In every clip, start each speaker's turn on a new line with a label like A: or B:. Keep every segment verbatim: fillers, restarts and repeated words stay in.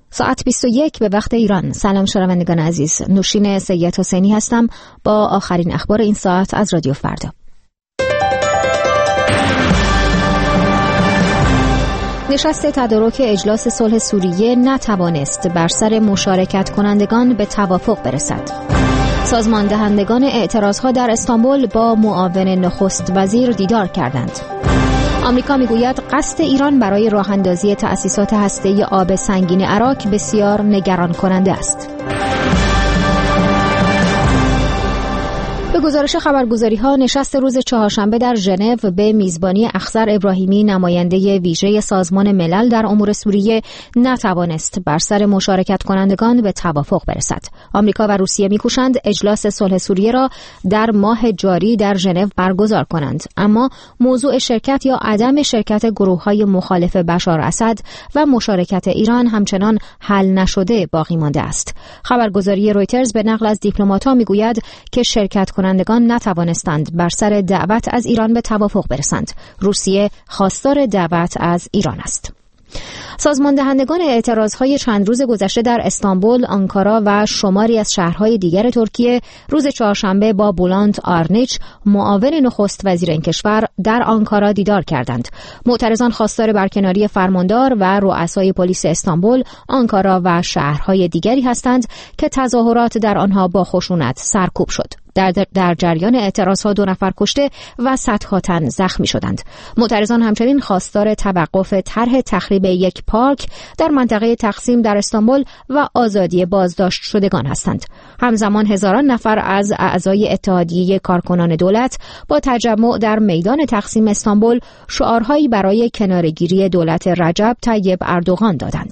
A: ساعت بیست و یک به وقت ایران. سلام شنوندگان عزیز، نوشین سید حسینی هستم با آخرین اخبار این ساعت از رادیو فردا. نشست تدارک اجلاس صلح سوریه نتوانست بر سر مشارکت کنندگان به توافق برسد. سازمان دهندگان اعتراضها در استانبول با معاون نخست وزیر دیدار کردند. آمریکا میگوید قصد ایران برای راه اندازی تأسیسات هسته‌ای آب سنگین عراق بسیار نگران کننده است. به گزارش خبرگزاری‌ها نشست روز چهارشنبه در ژنو به میزبانی اخضر ابراهیمی نماینده ویژه سازمان ملل در امور سوریه نتوانست بر سر مشارکت کنندگان به توافق برسد. آمریکا و روسیه می‌کوشند اجلاس صلح سوریه را در ماه جاری در ژنو برگزار کنند، اما موضوع شرکت یا عدم شرکت گروه‌های مخالف بشار اسد و مشارکت ایران همچنان حل نشده باقی مانده است. خبرگزاری رویترز به نقل از دیپلمات‌ها می‌گوید که شرکت کنندگان نتوانستند بر سر دعوت از ایران به توافق برسند. روسیه خواستار دعوت از ایران است. سازمان دهندگان اعتراضهای چند روز گذشته در استانبول، آنکارا و شماری از شهرهای دیگر ترکیه روز چهارشنبه با بولند آرنیچ، معاون نخست وزیر این کشور، در آنکارا دیدار کردند. معترضان خواستار برکناری فرماندار و رؤسای پلیس استانبول، آنکارا و شهرهای دیگری هستند که تظاهرات در آنها با خشونت سرکوب شد. در, در جریان اعتراضها دو نفر کشته و صدها تن زخمی شدند. معترضان همچنین خواستار توقف طرح تخریب یک پارک در منطقه تقسیم در استانبول و آزادی بازداشت شدگان هستند. همزمان هزاران نفر از اعضای اتحادیه کارکنان دولت با تجمع در میدان تقسیم استانبول شعارهایی برای کناره‌گیری دولت رجب طیب اردوغان دادند.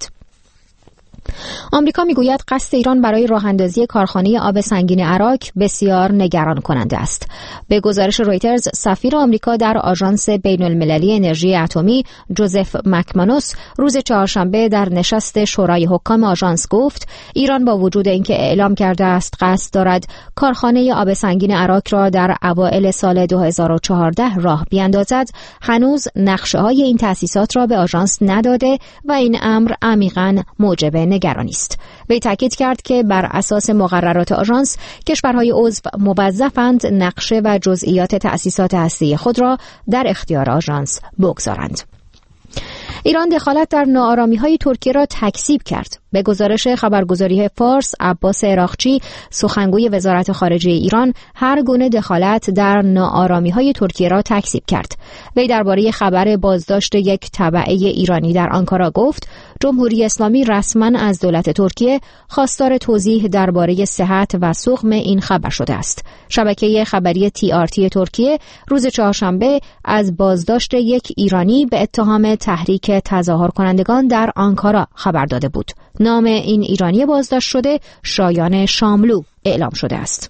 A: آمریکا میگوید قصد ایران برای راه اندازی کارخانه آب سنگین عراق بسیار نگران کننده است. به گزارش رویترز، سفیر آمریکا در آژانس بین المللی انرژی اتمی جوزف مکمانوس روز چهارشنبه در نشست شورای حکام آژانس گفت ایران با وجود اینکه اعلام کرده است قصد دارد کارخانه آب سنگین عراق را در اوایل سال دو هزار و چهارده راه بیاندازد، هنوز نقشه‌های این تأسیسات را به آژانس نداده و این امر عمیقاً موجب نگرانی است. وی تاکید کرد که بر اساس مقررات آژانس کشورهای عضو موظفند نقشه و جزئیات تأسیسات هسته‌ای خود را در اختیار آژانس بگذارند. ایران دخالت در ناآرامی‌های ترکیه را تکذیب کرد. به گزارش خبرگزاری فارس، عباس عراقچی، سخنگوی وزارت خارجه ایران، هر گونه دخالت در ناآرامی‌های ترکیه را تکذیب کرد. وی درباره خبر بازداشت یک تبعه ایرانی در آنکارا گفت: جمهوری اسلامی رسما از دولت ترکیه خواستار توضیح درباره صحت و سقم این خبر شده است. شبکه خبری تی آر تی ترکیه روز چهارشنبه از بازداشت یک ایرانی به اتهام تحریک تظاهر کنندگان در آنکارا خبر داده بود. نام این ایرانی بازداشت شده شایان شاملو اعلام شده است.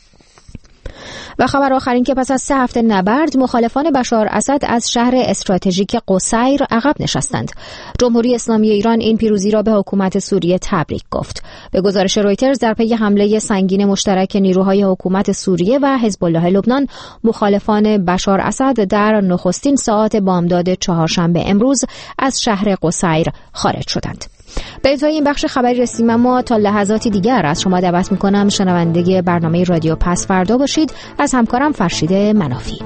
A: و خبر آخرین که پس از سه هفته نبرد مخالفان بشار اسد از شهر استراتژیک قصیر عقب نشستند. جمهوری اسلامی ایران این پیروزی را به حکومت سوریه تبریک گفت. به گزارش رویترز در پی حمله سنگین مشترک نیروهای حکومت سوریه و حزب الله لبنان، مخالفان بشار اسد در نخستین ساعات بامداد چهارشنبه امروز از شهر قصیر خارج شدند. به انتهای این بخش خبری رسیدیم، اما تا لحظاتی دیگر از شما دعوت میکنم شنونده برنامه رادیو پس فردا باشید. از همکارم فرشید منافی.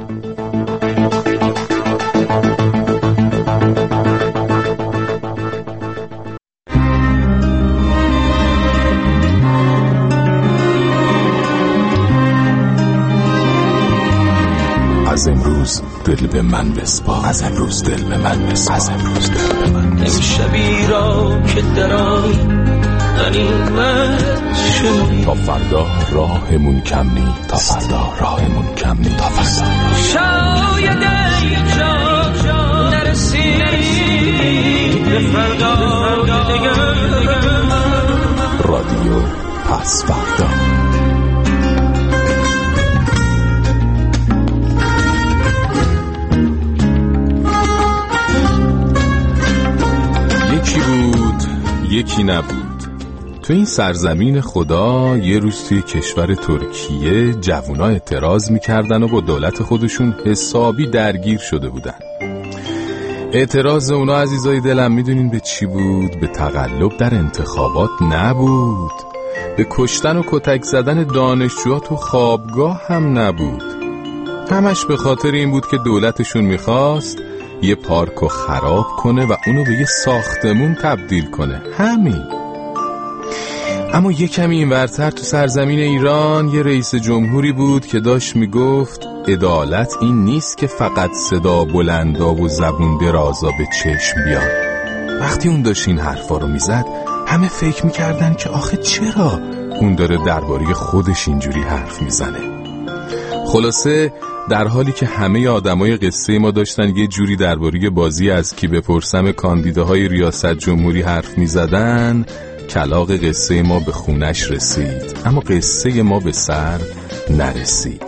B: از امروز دل به من بسپار، از امروز دل به من بسپار، از امروز دل به من بسپار.
C: امشبی را که درای غنیمت شد،
B: تا فردا راهمون کم نی، تا فردا راهمون کم نی، تا فردا
C: شاید اینجا نرسی به فردا دیگر.
B: رادیو پس فردا. یکی بود یکی نبود. تو این سرزمین خدا یه روز توی کشور ترکیه جوونا اعتراض میکردن و با دولت خودشون حسابی درگیر شده بودن. اعتراض اونا عزیزای دلم میدونین به چی بود؟ به تقلب در انتخابات نبود، به کشتن و کتک زدن دانشجوها تو خوابگاه هم نبود. همش به خاطر این بود که دولتشون میخواست یه پارکو خراب کنه و اونو به یه ساختمون تبدیل کنه. همین. اما یه کمی این ورتر تو سرزمین ایران یه رئیس جمهوری بود که داشت میگفت عدالت این نیست که فقط صدا بلندا و زبون درازا به چشم بیان. وقتی اون داشت این حرفا رو میزد همه فکر میکردن که آخه چرا اون داره درباره خودش اینجوری حرف میزنه. خلاصه در حالی که همه آدمای قصه ما داشتن یه جوری درباره بازی از کی بپرسم کاندیداهای ریاست جمهوری حرف میزدن، کلاغ قصه ما به خونش رسید، اما قصه ما به سر نرسید.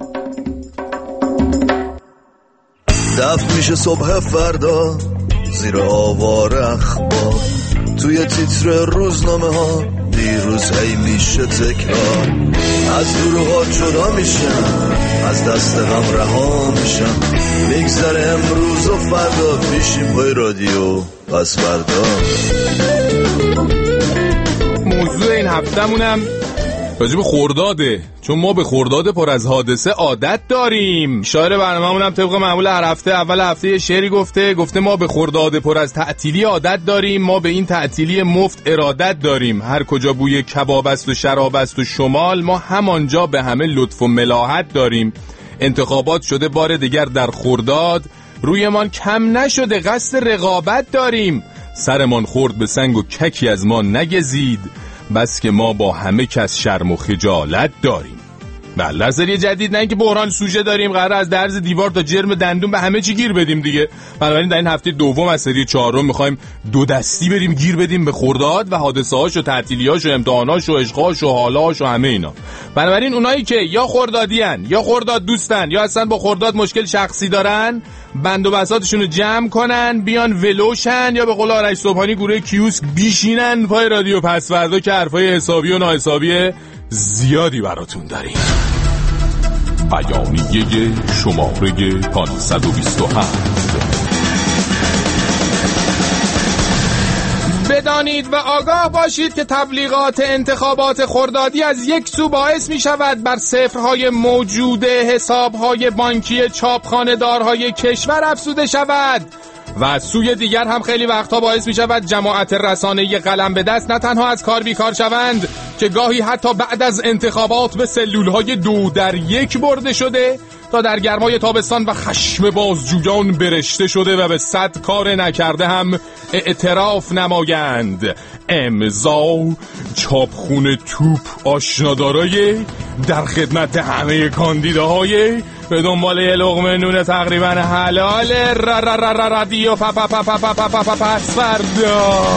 D: دفع میشه صبح فردا زیر آوار اخبار، توی تیتر روزنامه ها دیروز هی میشه تکرار، از دروغا جدا میشن، از دست غم رها میشن، میگذره امروز و فردا، پیشیم پای رادیو پس فردا.
B: موضوع این هفتمونم راجب خرداده، چون ما به خرداد پر از حادثه عادت داریم. شاعر برنامه‌مونم طبق معمول هر هفته اول هفته یه شعری گفته گفته ما به خرداد پر از تعطیلی عادت داریم، ما به این تعطیلی مفت ارادت داریم، هر کجا بوی کباب است و شراب است و شمال، ما همانجا به همه لطف و ملاحت داریم. انتخابات شده بار دیگر در خرداد، رویمان کم نشده قصد رقابت داریم، سرمان خورد به سنگ و ککی از ما نگزید، بس که ما با همه کس شرم و خجالت داریم. بله، در سری جدید نه اینکه بحران سوژه داریم، قرار از درز دیوار تا جرم دندون به همه چی گیر بدیم دیگه. بنابراین در این هفته دوم از سری چهارم میخوایم دو دستی بریم گیر بدیم به خرداد و حادثه‌هاش و تعطیلی‌هاش و امتحاناش و عشقاش و حالاش و همه اینا. بنابراین اونایی که یا خردادیان یا خرداد دوستن یا اصلا با خرداد مشکل شخصی دارن، بند و بساطشون رو جمع کنن، بیان ولوشن، یا به قول آرش صبحانی گوره کیوسک بیشینن پای رادیو پس فردا که حرفای حسابی و ناحسابی زیادی براتون داریم. بیانیه شماره پانصد و بیست و هفت. بدانید و آگاه باشید که تبلیغات انتخابات خردادی از یک سو باعث می شود بر صفرهای موجود حسابهای بانکی چاپخانه دارهای کشور افزوده شود و از سوی دیگر هم خیلی وقتها باعث می شود جماعت رسانه‌ای قلم به دست نه تنها از کار بیکار شوند که گاهی حتی بعد از انتخابات به سلولهای دو در یک برده شده تا در گرمای تابستان و خشم بازجویان برشته شده و به صد کار نکرده هم اعتراف نمایند. امضا چاپخونه توپ آشنادارای در خدمت همه کاندیداهای به دنبال یه لقمه نون تقریبا حلال رادیو پس فردا.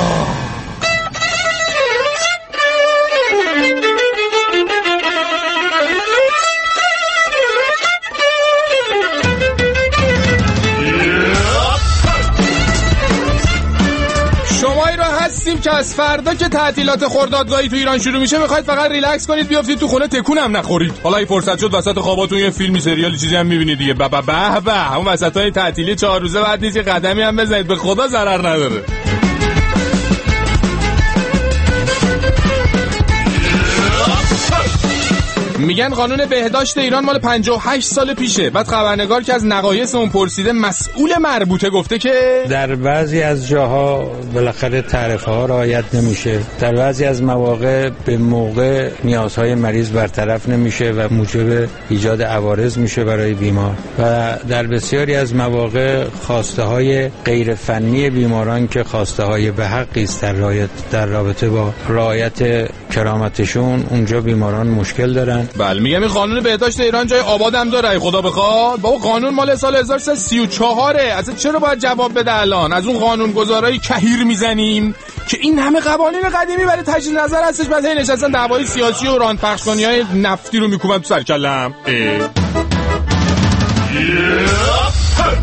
B: هستیم که از فردا که تعطیلات خردادگاهی تو ایران شروع میشه میخواید فقط ریلکس کنید، بیافتید تو خونه، تکون هم نخورید. حالا این فرصت شد وسط خواباتون یه فیلمی سریالی چیزی هم میبینید دیگه. به به به به اون وسطای تعطیلی چهار روزه بعد نیست قدمی هم بزنید، به خدا ضرر نداره. میگن قانون بهداشت ایران مال پنجاه و هشت سال پیشه. بعد خبرنگار که از نقایص اون پرسیده مسئول مربوطه گفته که
E: در بعضی از جاها بالاخره تعرفه‌ها رعایت نمیشه، در بعضی از مواقع به موقع نیازهای مریض برطرف نمیشه و موجب ایجاد عوارض میشه برای بیمار و در بسیاری از مواقع خواسته های غیر فنی بیماران که خواسته های به حقی است در رعایت در رابطه با رعایت کرامتشون، اونجا بیماران مشکل دارن.
B: بله میگم این قانون بهداشت ایران جای آبادم داره خدا بخواد. بابا قانون مال سال هزار و سیصد و سی و چهار. اصلا چرا باید جواب بده الان؟ از اون قانون گذارای کهیر میزنیم که این همه قوانین قدیمی برای تجدید نظر هستش، بعد هی نشستن دعوای سیاسی و راند پخش‌کنی‌های نفتی رو میکوبن تو سر کلم.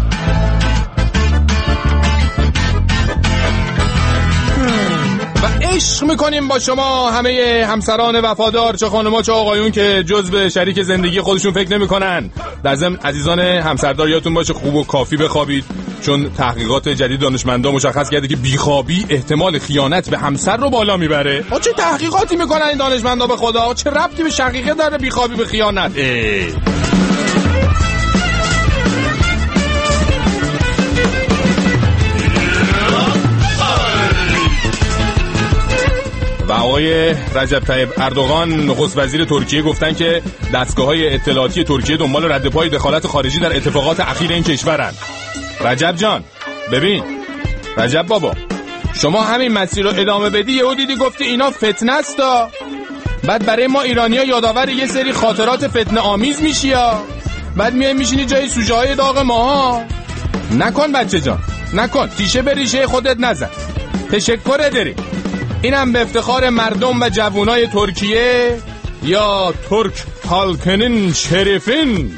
B: و عشق میکنیم با شما همه همسران وفادار، چه خانوما چه آقایون که جز به شریک زندگی خودشون فکر نمیکنن. در ضمن عزیزان همسردار یادتون باشه خوب و کافی بخوابید، چون تحقیقات جدید دانشمندان مشخص کرده که بیخوابی احتمال خیانت به همسر رو بالا میبره. آ چه تحقیقاتی میکنن این دانشمندا به خدا؟ چه ربطی به شقیقه داره بیخوابی به خیانت؟ اه. و آقای رجب طیب اردوغان نخست وزیر ترکیه گفتن که دستگاه‌های اطلاعاتی ترکیه دنبال رد پای دخالت خارجی در اتفاقات اخیر این کشورن. رجب جان ببین، رجب بابا شما همین مسیر رو ادامه بدی یهو دیدی گفتی اینا فتنه است، بعد برای ما ایرانی‌ها یادآور یه سری خاطرات فتنه آمیز میشی ها، بعد میای میشینی جای سوژه های داغ ماها. نکن بچه جان نکن، تیشه به ریشه خودت نزن. تشکر داریم. اینم به افتخار مردم و جوانای ترکیه یا ترک هالکنین شریفین.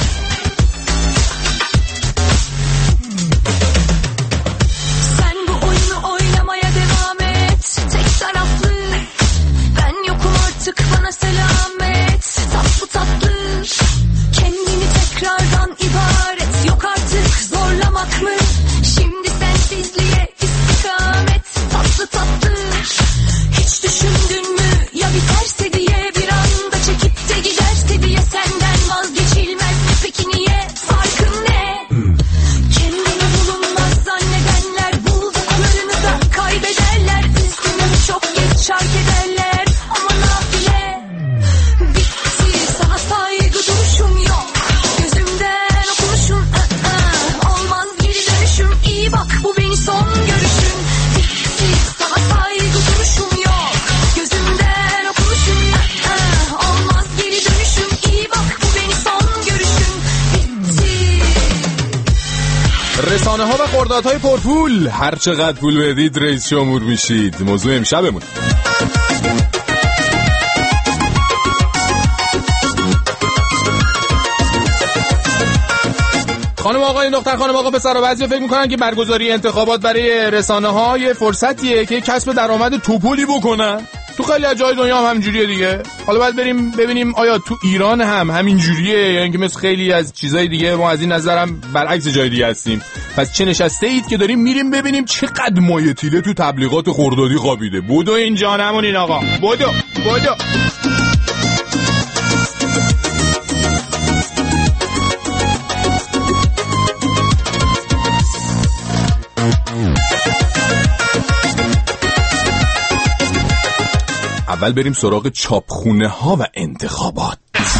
F: Sen bu oyunu oynamaya devam et. Tek taraflı. Ben yokum artık bana selamet. Tatlı tatlı. Kendini tekrardan ibaret. Yok artık zorlamak mı? Şimdi sensizliğe istikamet. Tatlı tatlı. Hiç düşündün mü ya biterse diye, bir anda çekip de giderse diye, senden vazgeçilmez mi peki niye, farkın ne? Kendini bulunmaz zannedenler bulduklarını da kaybederler, üstüne çok geç şark ederler ama nafile. Bitti sana saygı duruşum yok, gözümden okumuşum, ı-ı. Olmaz geri dönüşüm, iyi bak bu beni son görüşüm. Bitti sana saygı duruşum yok, gözümden okumuşum, ı-ı. Olmaz geri dönüşüm, iyi bak bu beni son görüşüm. Bitti.
B: رسانه ها و خردادهای پرپول، هر چقدر پول بدید رئیس جمهور میشید. موضوع امشبمون. خانم آقای دختر خانم آقا پسر، بعضی فکر میکنن که برگزاری انتخابات برای رسانه ها یه فرصتیه که کسب درآمد توپولی بکنن. تو خیلی از جای دنیا هم همینجوریه دیگه. حالا باید بریم ببینیم آیا تو ایران هم همینجوریه یا اینکه مثل خیلی از چیزای دیگه ما از این نظرم برعکس جای دیگه هستیم. پس چه نشسته اید که داریم میریم ببینیم چقدر مایه تیله تو تبلیغات خردادی خوابیده. بودو اینجا نمونین آقا، بودو بودو. اول بریم سراغ چاپخونه ها و انتخابات.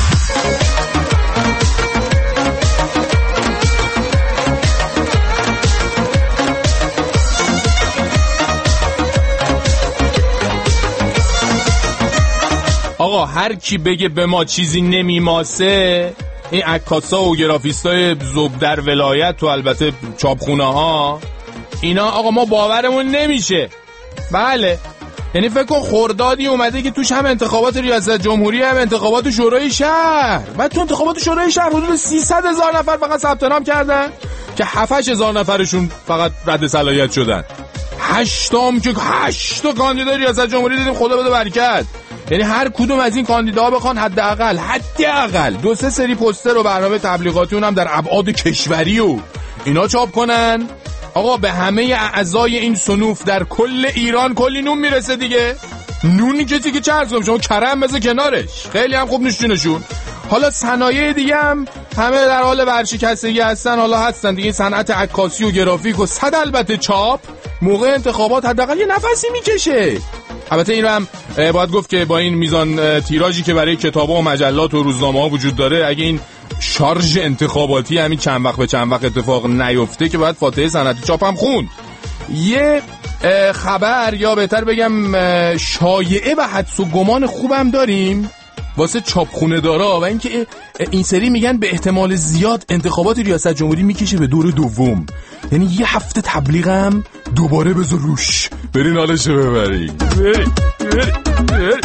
B: آقا هر کی بگه به ما چیزی نمیماسه، این عکاسا و گرافیستای زب در ولایت و البته چاپخونه ها، اینا آقا ما باورمون نمیشه. بله، یعنی فکر کن خردادی اومده که توش هم انتخابات ریاست جمهوری هم انتخابات شورای شهر، بعد تو انتخابات شورای شهر حدود سیصد هزار نفر فقط ثبت نام کردن که هفت هزار نفرشون فقط رد صلاحیت شدن. هشتم که هشت کاندیدای ریاست جمهوری دیدیم، خدا بده برکت. یعنی هر کدوم از این کاندیداها بخوان حداقل حداقل دو سه سری پوستر و برنامه تبلیغاتی اونم در ابعاد کشوری و اینا چاپ کنن. آقا به همه اعضای این صنوف در کل ایران کلی نون میرسه دیگه. نونی کسی که چه عرض کنم، شما کرم بذار کنارش، خیلی هم خوب نشونشون. حالا صنایع دیگه هم همه در حال ورشکستگی هستن، حالا هستن دیگه. صنعت عکاسی و گرافیک و صد البته چاپ موقع انتخابات حداقل یه نفسی میکشه. البته این رو هم باید گفت که با این میزان تیراژی که برای کتابا و مجلات و روزنامه‌ها وجود داره، اگه این شارژ انتخاباتی همین چند وقت به چند وقت اتفاق نیفته که باید فاتحه صنعت چاپ هم خوند. یه خبر یا بهتر بگم شایعه و حدس و گمان خوبم داریم واسه چاپخونه دارا، و اینکه این سری میگن به احتمال زیاد انتخابات ریاست جمهوری میکشه به دور دوم. یعنی یه هفته تبلیغم دوباره بذار روش، برین حالشو ببری. بری بری بری.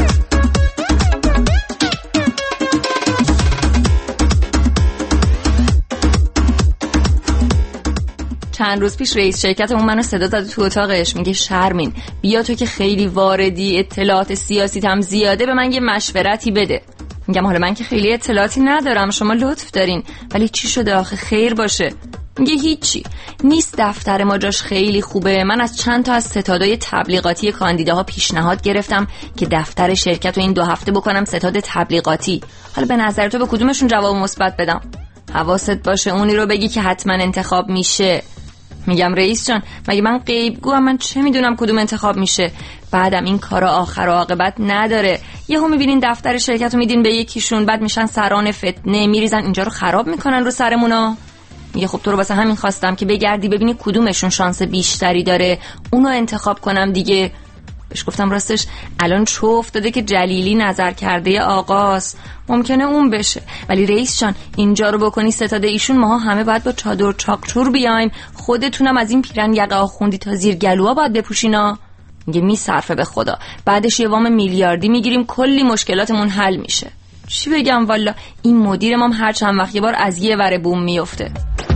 G: چند روز پیش رئیس شرکتمون منو صدا داد تو اتاقش، میگه شرمین بیا تو که خیلی واردی، اطلاعات سیاسی هم زیاده، به من یه مشورتی بده. میگم حالا من که خیلی اطلاعاتی ندارم، شما لطف دارین، ولی چی شده آخه خیر باشه؟ میگه هیچی نیست، دفتر ما جاش خیلی خوبه، من از چند تا از ستادای تبلیغاتی کاندیداها پیشنهاد گرفتم که دفتر شرکت رو این دو هفته بکنم ستاد تبلیغاتی، حالا به نظر تو به کدومشون جواب مثبت بدم؟ حواست باشه اونی رو بگی که حتما انتخاب میشه. میگم رئیس جان مگه من غیبگوام، من چه میدونم کدوم انتخاب میشه؟ بعدم این کارا آخر و عاقبت نداره، یهو میبینین دفتر شرکت رو میدین به یکیشون، بعد میشن سران فتنه، میریزن اینجا رو خراب میکنن رو سرمونا. میگه خب تو رو واسه همین خواستم که بگردی ببینی کدومشون شانس بیشتری داره، اونو انتخاب کنم دیگه. بهش گفتم راستش الان چه افتاده که جلیلی نظر کرده آقاست، ممکنه اون بشه، ولی رئیس جان اینجا رو بکنی ستاد ایشون، ماها همه باید با چادر چاقچور بیایم، خودتونم از این پیرن یقه آخوندی تا زیر گلوها باید بپوشینا. میگه میصرفه به خدا، بعدش یه وام میلیاردی میگیریم، کلی مشکلاتمون حل میشه. چی بگم والا، این مدیرم هم هر چند وقت یه بار از یه ور بوم میفته.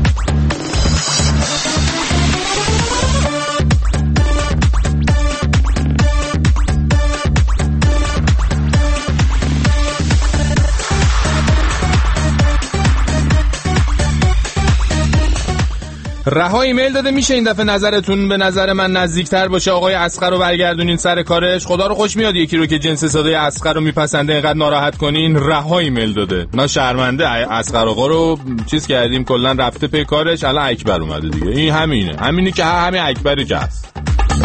B: رها ایمیل داده، میشه این دفعه نظرتون به نظر من نزدیکتر باشه، آقای اصغر رو برگردونین سر کارش، خدا رو خوش میاد یکی رو که جنس صدای اصغر رو میپسنده اینقدر ناراحت کنین. رها ایمیل داده، من شرمنده اصغر آقا رو چیز کردیم، کلا رفته پی کارش، الان اکبر اومده دیگه، این همینه همینی که همین اکبری که هست.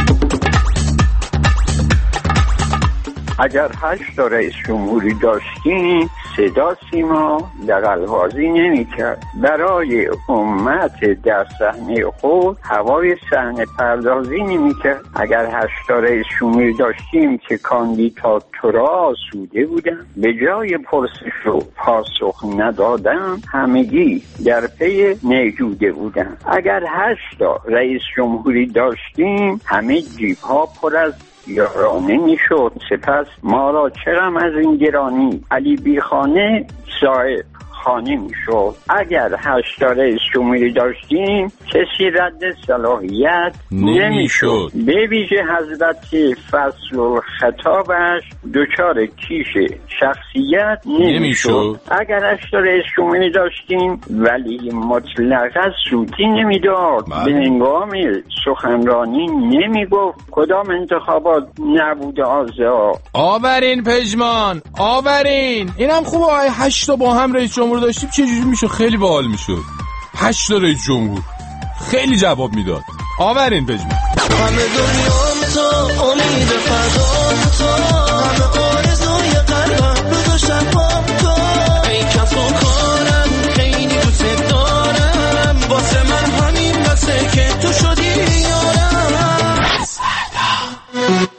H: اگر هشت تا رئیس جمهوری داشتیم صدا سیما دغل‌بازی نمی‌کرد، برای امت در صحنه خود هوای صحنه پردازی نمی‌کرد. اگر هشت تا رئیس جمهوری داشتیم که کاندیداتورها آسوده بودن، به جای پرسش و پاسخ ندادن همگی در پی نیجوده بودن. اگر هشت تا رئیس جمهوری داشتیم همه جیب‌ها پر از یارانه میشد، سپس ما را چرم از این گرانی علی بیخانه صاحب خانه میشد. اگر هشت تا رئیس جمهوری داشتیم کسی رد صلاحیت نمیشد، به ویژه حضرت فصل الخطابش دچار کیش شخصیت نمیشد. اگر هشت تا رئیس جمهوری داشتیم ولی مطلقا سوتی نمیداد، به هنگام سخنرانی نمیگفت کدام انتخابات نبوده آزاد.
B: آورین پژمان آورین، اینم خوبه. هشت تا با هم رئیس جمهور داشتیم چه جوری میشد؟ خیلی باحال میشد. هشت تا رئیس جمهور خیلی جواب میداد. آورین پژمان.
C: همه دنیام تو امید فردا تو، همه آرزوی قلبم روز و شبام تو، ای کف و کارم خیلی دوست دارم، واسه من همین بسه که تو شدی یارم. سردا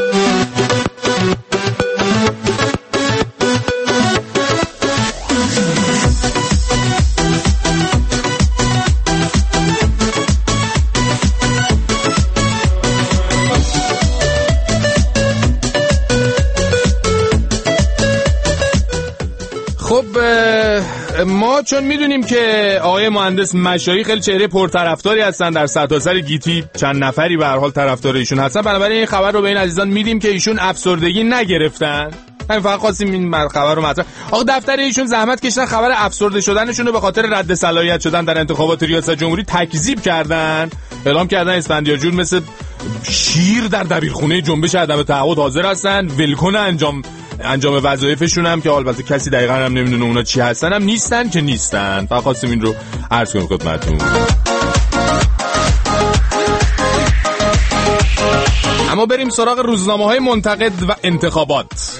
B: ما چون میدونیم که آقای مهندس مشایی خیلی چهره پرطرفداری هستن در سرتاسر گیتی، چند نفری به هر حال طرفدار ایشون هستن، بنابراین این خبر رو به این عزیزان میدیم که ایشون افسردگی نگرفتن. همین فقط خواستیم این خبر رو مطرح. آقا دفتر ایشون زحمت کشیدن خبر افسرده شدنشون رو به خاطر رد صلاحیت شدن در انتخابات ریاست جمهوری تکذیب کردن. اعلام کردن اسفندیارجون مثل شیر در دبیرخونه جنبش عدم تعهد حاضر هستن، ولکن انجام انجام وظایفشون هم که البته کسی دقیقاً هم نمیدونه اونا چی هستن هم نیستن که نیستن. فقط خواستیم این رو عرض کنیم خدمتتون. اما بریم سراغ روزنامه‌های منتقد و انتخابات.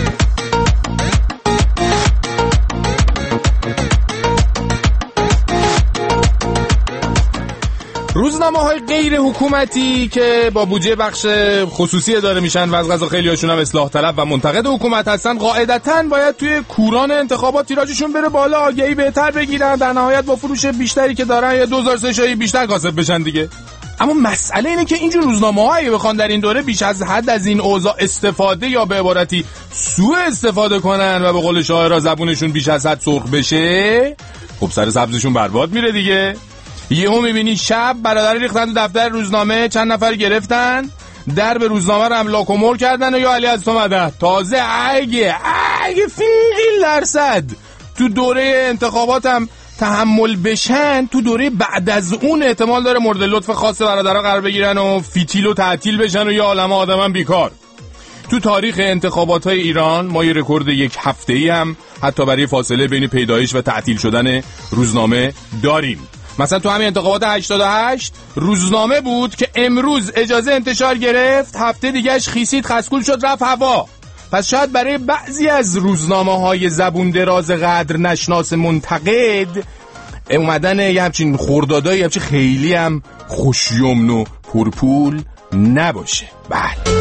B: روزنامه‌های غیر حکومتی که با بودجه بخش خصوصی اداره میشن و از قضا خیلی هاشون هم اصلاح طلب و منتقد حکومت هستن، قاعدتاً باید توی کوران انتخابات تیراژشون بره بالا، آگهی بهتر بگیرن، در نهایت با فروش بیشتری که دارن یا دوزار سه شایی بیشتر کاسب بشن دیگه. اما مسئله اینه که اینجور روزنامه‌ها اگه بخوان در این دوره بیش از حد از این اوضاع استفاده یا به عبارتی سوء استفاده کنن و به قول شاعرها زبونشون بیش از حد سرخ بشه، خب سر سبزشون برباد میره دیگه. یهو میبینی شب برادر ریختن تو دفتر روزنامه، چند نفر گرفتن در به روزنامه رو هم لاکومور کردن و یا علی از تو مدد. تازه اگه اگه فیل درصد تو دوره انتخاباتم تحمل بشن، تو دوره بعد از اون احتمال داره مورد لطف خاص برادرها قرار بگیرن و فیتیل و تعطیل بشن و یا عالمه آدمن بیکار. تو تاریخ انتخابات‌های ایران ما یه رکورد یک هفته‌ای هم حتی برای فاصله بین پیدایش و تعطیل شدن روزنامه داریم. مثلا تو همین انتخابات هشتاد و هشت روزنامه بود که امروز اجازه انتشار گرفت، هفته دیگهش خیسید خسکول شد رفت هوا. پس شاید برای بعضی از روزنامه‌های زبون دراز قدر نشناس منتقد اومدن یه همچین خوردادایی همچین خیلی هم خوشیمن و پرپول نباشه. بله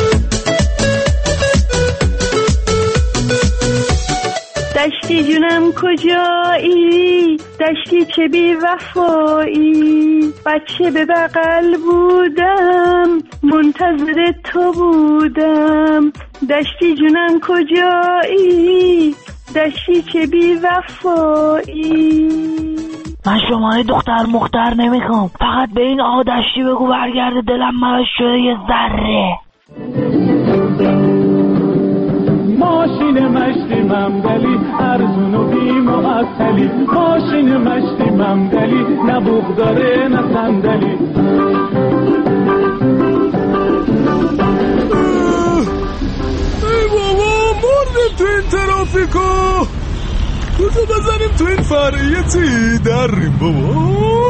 I: دشتی جونم کجایی، دشتی چه بی وفایی، بچه به بغل بودم منتظر تو بودم. دشتی جونم کجایی، دشتی چه بی وفایی.
J: من شماره دختر مختار نمیخوام، فقط به این آقا دشتی بگو برگرده، دلم مراش شده یه ذره.
K: ماشین مشتی ممدلی ارزون و بی معطلی، ماشین مشتی ممدلی نه بوق داره نه صندلی. ای بابا مردیم تو این ترافیکا، بزو بزنیم تو این فرعیتی دریم بابا.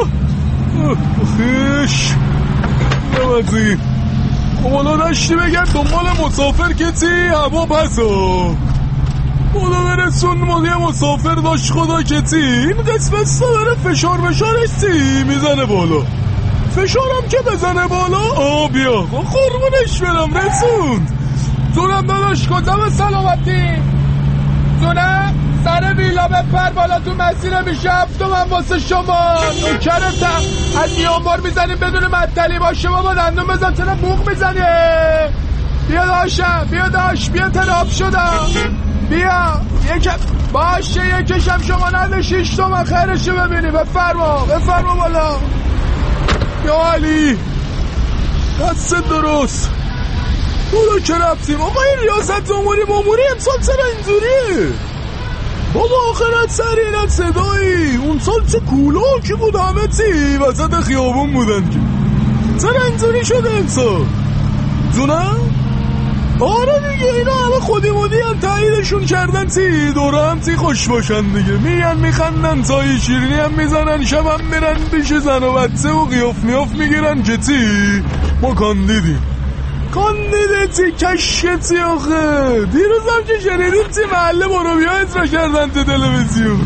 K: خش نمازیم بالا داشتی بگم دنبال مسافر کتی هوا پسا بالا برسون مالی مسافر داشت خدا کتی. این قسمت سا داره فشار بشارش تی میزنه بالا، فشارم که بزنه بالا آه بیا قربونش برم رسوند. زونم داداش کتم سلامتی زونه سر ویلا بپر بالا تو مسیر میشه هفت من واسه شما نوکرتم. از میانبار میزنیم بدون مدلی باشه بابا، دندون بزن چرا بوق میزنی. بیا داشتم بیا داشت بیا تراب شدم بیا یک باشه یکشم شما نده شیش تومن خیرشو ببینی. بفرما بفرما بالا یا علی دست درست بولا که رفتیم. آقا این ریاست جمهوری ماموری امسال چرا اینجوریه بابا؟ آخرت سر اینت صدایی اون سال چه کولاکی بود همه چی وسط خیابون بودن که چرا اینجوری شده امسال جونم؟ آره دیگه اینا همه خودی مودی هم تاییدشون کردن چی دوره هم چی خوش باشن دیگه، میگن میخندن تایی شیرینی هم میزنن شب هم میرن پیش زن و بچه و قیاف میاف میگیرن که چی ما کاندیدیم. کاندیده چی کشک چی آخه دیروز هم که شنیدیم چی محله بروبی ها اجرا کردن تو تلویزیون.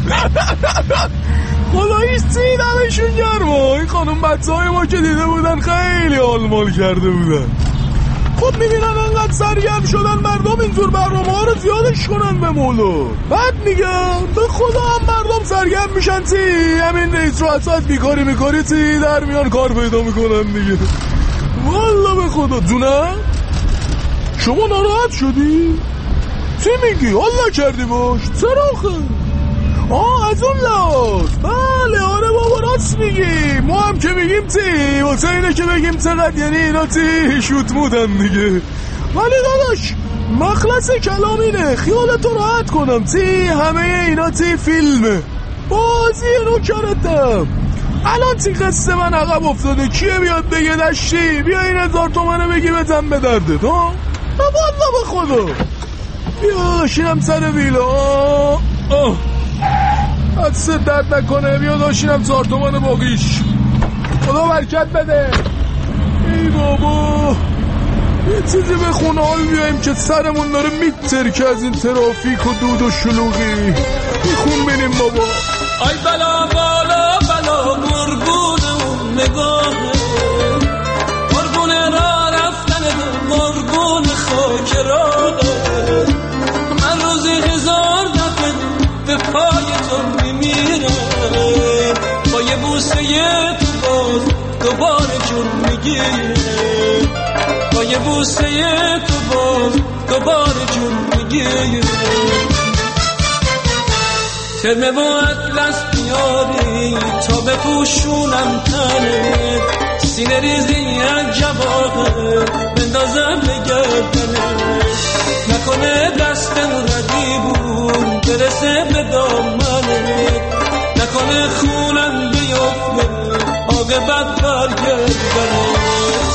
K: خداییش چی دمشون گرما. این خانم بچه های ما که دیده بودن خیلی حال مال کرده بودن. خب میبینن انقدر سرگرم شدن مردم اینجور برنامه ها رو زیادش کنن به مولا. بعد میگم به خدا هم مردم سرگرم میشن چی همین رئیس رؤسات بیکاری میکاری چی در میان کار پیدا میکنن دیگه. والا به خدا جونم شما ناراحت شدی؟ چی میگی؟ حالا کردی باش چرا آخه؟ آه از اون لحاظ بله آره بابا راست میگی. ما هم که میگیم چی واسه اینه که بگیم چقدر یعنی اینا چی شوت مودن دیگه. ولی داداش مخلص کلام اینه خیالتو راحت کنم چی همه اینا چی فیلمه بازی نوکرتم. الان چی قصه من عقب افتاده کیه بیاد بگه دشتی بیا این هزار تومنه بگی بزن به دردت ها؟ نه والله به خدا بیا شینم سر ویلا آه حدث درد نکنه بیا داشتینم چهار تومن باقیش خدا برکت بده. ای بابا یه چیزی به خونه حال بیاییم که سرمون داره میترکه از این ترافیک و دود و شلوغی. میخون بینیم بابا.
C: آی بلا بالا بلا قربون اون نگاهه قربون را رفتن قربون خاک راهه. من روزی هزار دفعه به پای تو میمیرم با یه بوسه یه تو باز دوباره جون میگیره با یه بوسه یه تو باز دوباره جون میگیره. ترمه و اطلس بیاری تا بپوشونم تنه سینه ریزی یک جواقه بندازم بگردنه نکنه دستم ردیبون برسه به دامنه نکنه خونم بیفته عاقبت برگردنه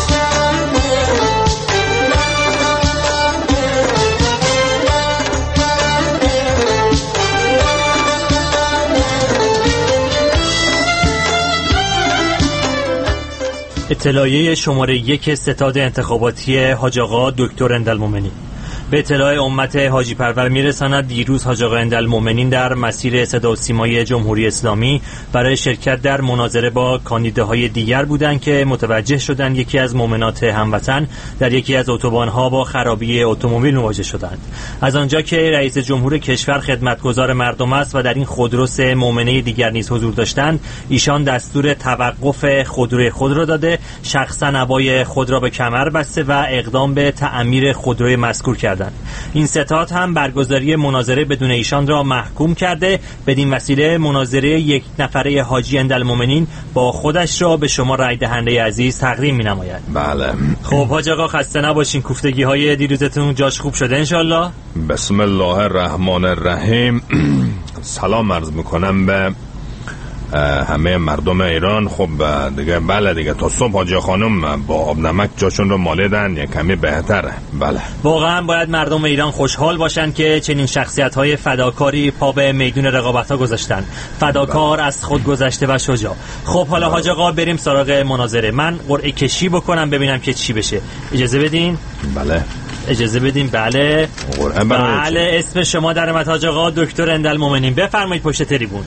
L: اطلاعیه شماره یک ستاد انتخاباتی حاج آقا دکتر اندالمومنی به اطلاع امت حاجی پرور میرساند دیروز حاج آقا اندالمومنین در مسیر صدا و سیمای جمهوری اسلامی برای شرکت در مناظره با کاندیداهای دیگر بودند که متوجه شدند یکی از مؤمنات هموطن در یکی از اتوبان‌ها با خرابی اتومبیل مواجه شدند. از آنجا که رئیس جمهور کشور خدمتگزار مردم است و در این خودرو سه مؤمنه دیگر نیز حضور داشتند، ایشان دستور توقف خودروی خود را داده، شخصا عبای خود را به کمر بسته و اقدام به تعمیر خودروی مذکور کرد. این ستاد هم برگزاری مناظره بدون ایشان را محکوم کرده. بدین وسیله مناظره یک نفره حاجی اندالمومنین با خودش را به شما رای دهنده عزیز تقدیم می‌نماید.
B: بله.
L: خب حاج آقا خسته نباشین، کوفتگی‌های دیروزتون جاش خوب شده انشالله؟
B: بسم الله الرحمن الرحیم. سلام عرض میکنم به همه مردم ایران. خب دیگه بله دیگه تا صبح حاجی خانم با آب نمک جاشون رو مالیدن، یک کمی بهتره. بله
L: واقعا باید مردم ایران خوشحال باشن که چنین شخصیت‌های فداکاری پا به میدون رقابت‌ها گذاشتن. فداکار از خود گذشته و شجاع. خب حالا حاج آقا بریم سراغ مناظره. من قرعه کشی بکنم ببینم که چی بشه. اجازه بدین؟
B: بله
L: اجازه بدین. بله بله اسم شما در اومد حاج آقا دکتر اندالمومنین، بفرمایید پشت تریبون.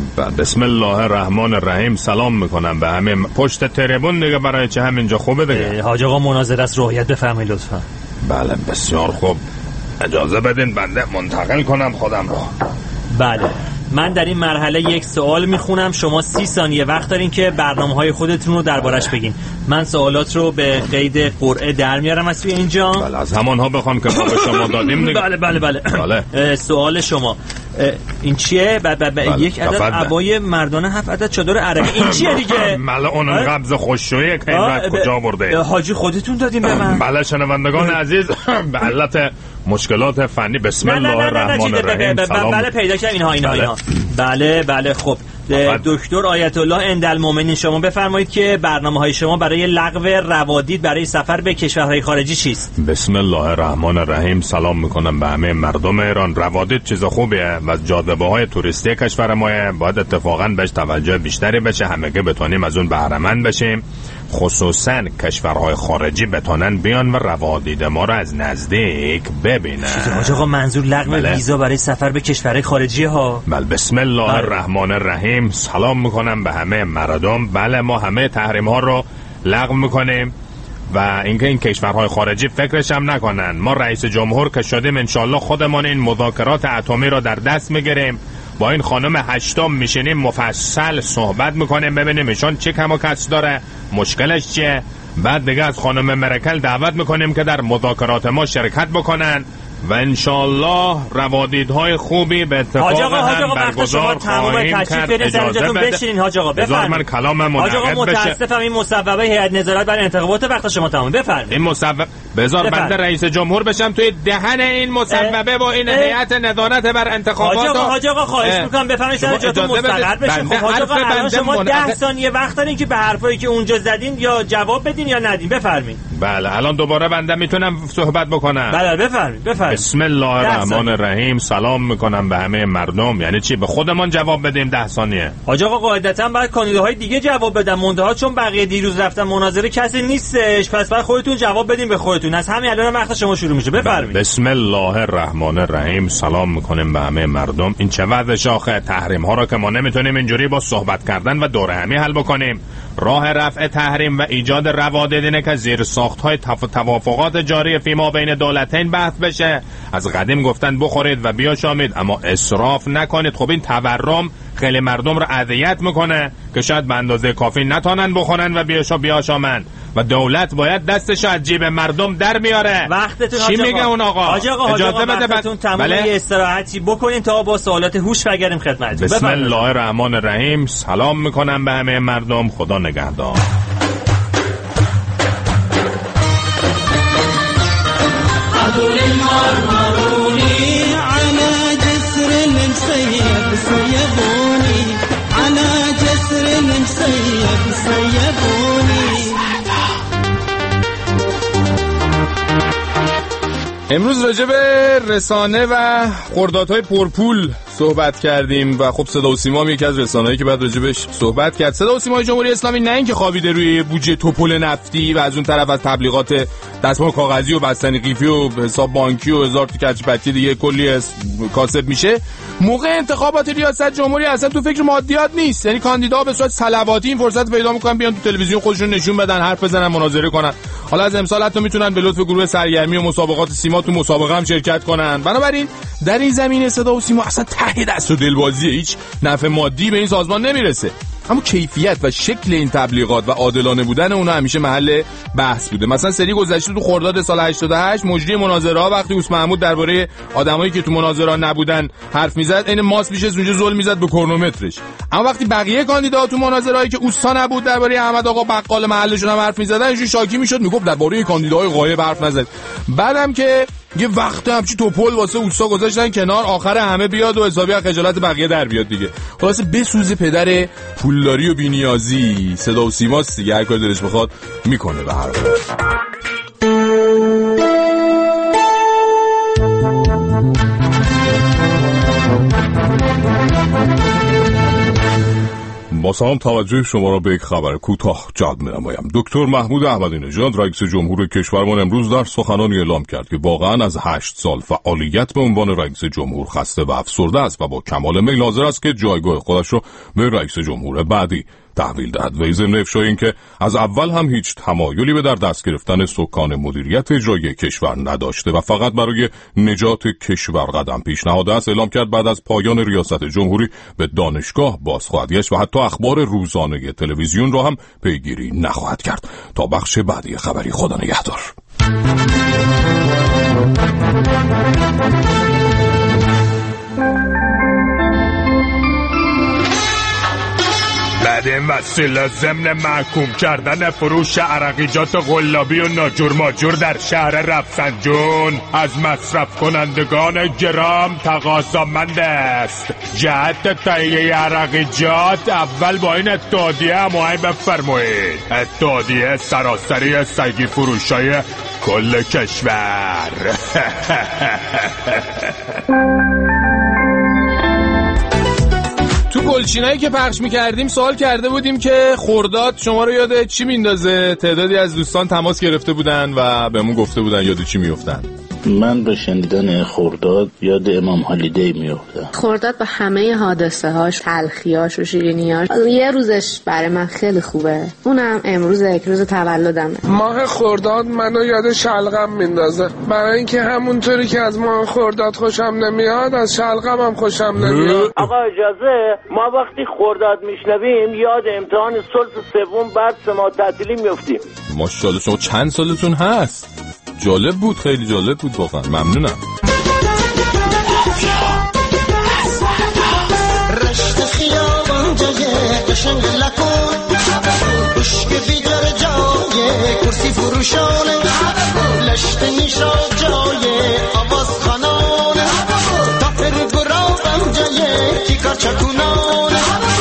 B: بسم الله الرحمن الرحیم. سلام میکنم به همه پشت تریبون دیگه. برای چه همینجا خوبه دیگه؟
L: حاج آقا مناظره است، رعایت بفرمایید لطفا.
B: بله بسیار خوب، اجازه بدین بنده منتقل کنم خودم رو.
L: بله من در این مرحله یک سوال میخونم، شما سی ثانیه وقت دارین که برنامه‌های خودتون رو دربارش بگین. من سوالات رو به قید قرعه در میارم از توی اینجا.
B: بله از همانها بخوام که ما به شما دادیم دیگه.
L: بله بله بله,
B: بله.
L: سوال شما این چیه؟ ب ب ب
B: بله.
L: یک عدد عبای مردانه، هفت عدد چادر عربی. این چیه دیگه؟
B: بله اون قبض خوشویی که این کجا برده؟
L: حاجی خودتون دادیم به من.
B: بله شنوندگان عزیز به علت مشکلات فنی بسم الله الرحمن الرحیم.
L: سلام. بله پیدا کردم اینها اینها اینها. بله بله خب دکتر آیت الله اندالمومنین شما بفرمایید که برنامه‌های شما برای لغو روادید برای سفر به کشورهای خارجی چیست؟
B: بسم الله الرحمن الرحیم. سلام میکنم به همه مردم ایران. روادید چیز خوبیه و از جاذبه‌های توریستی کشور ما باید اتفاقا بهش توجه بیشتری بشه، همگی بتونیم از اون بهره مند بشیم، خصوصا کشورهای خارجی بتونن بیان و روادید ما رو از نزدیک ببینن.
L: حاج آقا منظور لغو
B: بله.
L: ویزا برای سفر به کشورهای خارجی ها؟
B: بله بسم الله بله. الرحمن الرحیم. سلام میکنم به همه مردم. بله ما همه تحریم ها رو لغو میکنیم و اینکه این کشورهای خارجی فکرش هم نکنن. ما رئیس جمهور که شدیم انشالله خودمان این مذاکرات اتمی رو در دست میگیریم، با این خانم هشتم میشینیم مفصل صحبت میکنیم ببینیم ایشون چه کم و کس داره، مشکلش چیه. بعد دیگه از خانم مرکل دعوت میکنیم که در مذاکرات ما شرکت بکنن و انشالله روادیدهای خوبی به اتفاق هم برگزار خواهیم کرد. اجازه
L: بشینین حاج آقا بفرمایید.
B: من کلامم منعقد بشه.
L: حاج آقا متاسفم این مصوبه هیئت نظارت برای انتخابات وقت شما تمام. بفرمایید.
B: این مصوبه بذار بنده رئیس جمهور بشم توی دهن این مصوبه با این هیئت نظارت بر انتخابات.
L: حاج آقا حاج آقا خواهش میکنم بفرمایید سر جاتون مستقر بشین. خب حاج آقا الان شما ده ثانیه وقت دارین که به حرفایی که اونجا زدین یا جواب بدین یا ندین. بفرمایید.
B: بله الان دوباره بنده میتونم صحبت بکنم.
L: بله بفرمایید بفرمایید.
B: بسم الله الرحمن الرحیم. سلام میکنم به همه مردم. یعنی چی به خودمون جواب بدیم ده ثانیه؟
L: حاج آقا قاعدتا باید کاندیداهای دیگه جواب بدن، منتها چون بقیه دیروز رفتن مناظره کسی نیستش، پس باید خودتون جواب بدین به خودتون. از همین الان وقت شما شروع میشه. بفرمایید.
B: بسم الله الرحمن الرحیم. سلام میکنیم به همه مردم. این چه وضع آخه؟ تحریم ها رو که ما نمیتونیم اینجوری با صحبت کردن و دوره همی حل بکنیم. راه رفع تحریم و ایجاد روادید اینه که زیر ساخت‌های توافقات جاری فیما بین دولتین بحث بشه. از قدیم گفتن بخورید و بیاشامید اما اسراف نکنید. خب این تورم خیلی مردم رو اذیت میکنه که شاید به اندازه کافی نتونن بخونن و بیاشا بیاشامن و دولت باید دستش از جیب مردم در میاره.
L: وقتتون
B: چی میگه اون آقا؟
L: حاج آقا اجازه بده وقتتون تموم. بله؟ یه استراحتی بکنین تا با سوالات هوش برگردیم خدمتتون.
B: بسم الله الرحمن الرحیم. سلام میکنم به همه مردم. خدا نگهدار. امروز راجع به رسانه و خردادهای پرپول صحبت کردیم و خب صدا و سیما هم یکی از رسانه‌ای که بعد راجبش صحبت کرد. صدا و سیمای جمهوری اسلامی نه اینکه خوابیده روی بودجه توپل نفتی و از اون طرف از تبلیغات دستمال کاغذی و بستنی قیفی و حساب بانکی و هزار تا کچ پتی دیگه کلی کاسب میشه. موقع انتخابات ریاست جمهوری اصلا تو فکر مادیات نیست. یعنی کاندیداها به صورت صلواتی این فرصت پیدا میکنن بیان تو تلویزیون خودشون نشون بدن، حرف بزنن، مناظره کنن. حالا از امسال حتی میتونن به لطف گروه سرگرمی و مسابقات سیما تو مسابقه هم شرکت کنن. بنابراین در این زمینه صدا و سیما اصلا ته دست و دلبازیه، هیچ نفع مادی به این سازمان نمیرسه. اما کیفیت و شکل این تبلیغات و عادلانه بودن اونها همیشه محل بحث بوده. مثلا سری گذشته تو خرداد سال هشتاد و هشت مجری مناظره‌ها وقتی اوس محمود درباره آدمایی که تو مناظره نبودن حرف میزد، عین ماس میشه اونجا زل میزد به کرونومترش. اما وقتی بقیه کاندیداها تو مناظرهایی که اوستا نبود درباره احمد آقا بقال محلشون هم حرف میزدن، ایشون شاکی میشد، میگفت درباره کاندیداهای غایب حرف نزد. بعدم که یه وقت همچی توپل واسه اوستا گذاشتن کنار، آخر همه بیاد و حسابی خجالت بقیه در بیاد دیگه. خلاصه بسوزه پدر پولداری و بی‌نیازی. صدا و سیماست دیگه، هر کاری دلش بخواد میکنه. به هر حال با سلام توجه شما را به یک خبر کوتاه جلب می‌نمایم. دکتر محمود احمدی نژاد رئیس جمهور کشورمان امروز در سخنانی اعلام کرد که واقعا از هشت سال فعالیت به عنوان رئیس جمهور خسته و افسرده است و با کمال میل حاضر است که جایگاه خودش را به رئیس جمهور بعدی تحویل دهد. وی ضمن افشای این که از اول هم هیچ تمایلی به در دست گرفتن سکان مدیریت اجرایی کشور نداشته و فقط برای نجات کشور قدم پیش نهاده است، اعلام کرد بعد از پایان ریاست جمهوری به دانشگاه باز خواهد گشت و حتی اخبار روزانه تلویزیون را هم پیگیری نخواهد کرد. تا بخش بعدی خبری، خدا نگهدار. بعد این وسیله ضمن محکوم کردن فروش عرقیجات غلابی و ناجور ماجور در شهر رفسنجون از مصرف کنندگان گرام تقاضامند است. جهت تهیه عرقیجات اول با این اتحادیه هماهنگ بفرمایید. اتحادیه سراسری سگی فروشای کل کشور. تو گلچینایی که پخش میکردیم سوال کرده بودیم که خرداد شما رو یاد چی میندازه؟ تعدادی از دوستان تماس گرفته بودن و بهمون گفته بودن یاد چی میافتن.
M: من به شنیدن خرداد یاد امام هالیدی میافتم.
N: خرداد با همه حادثه هاش، تلخیاش و شیرینیاش، یه روزش برای من خیلی خوبه. اونم امروزه که روز تولدمه.
O: ماه خرداد منو یاد شلغم میندازه، برای اینکه همونطوری که از ماه خرداد خوشم نمیاد از شلغم هم خوشم نمیاد.
P: آقا اجازه، ما وقتی خرداد میشنویم یاد امتحان ثلث سوم بعد سه ماه تعطیلی میافتیم.
B: ماشاءالله شما چند سالتون هست؟ جالب بود، خیلی جالب بود واقعا. ممنونم.
C: رشت خیابان جای قشنگ لکن بشک بیدار جای کرسی فروشانه لشت نیشا جای آواز خانانه تافر گرابم جای کیکار چکونانه.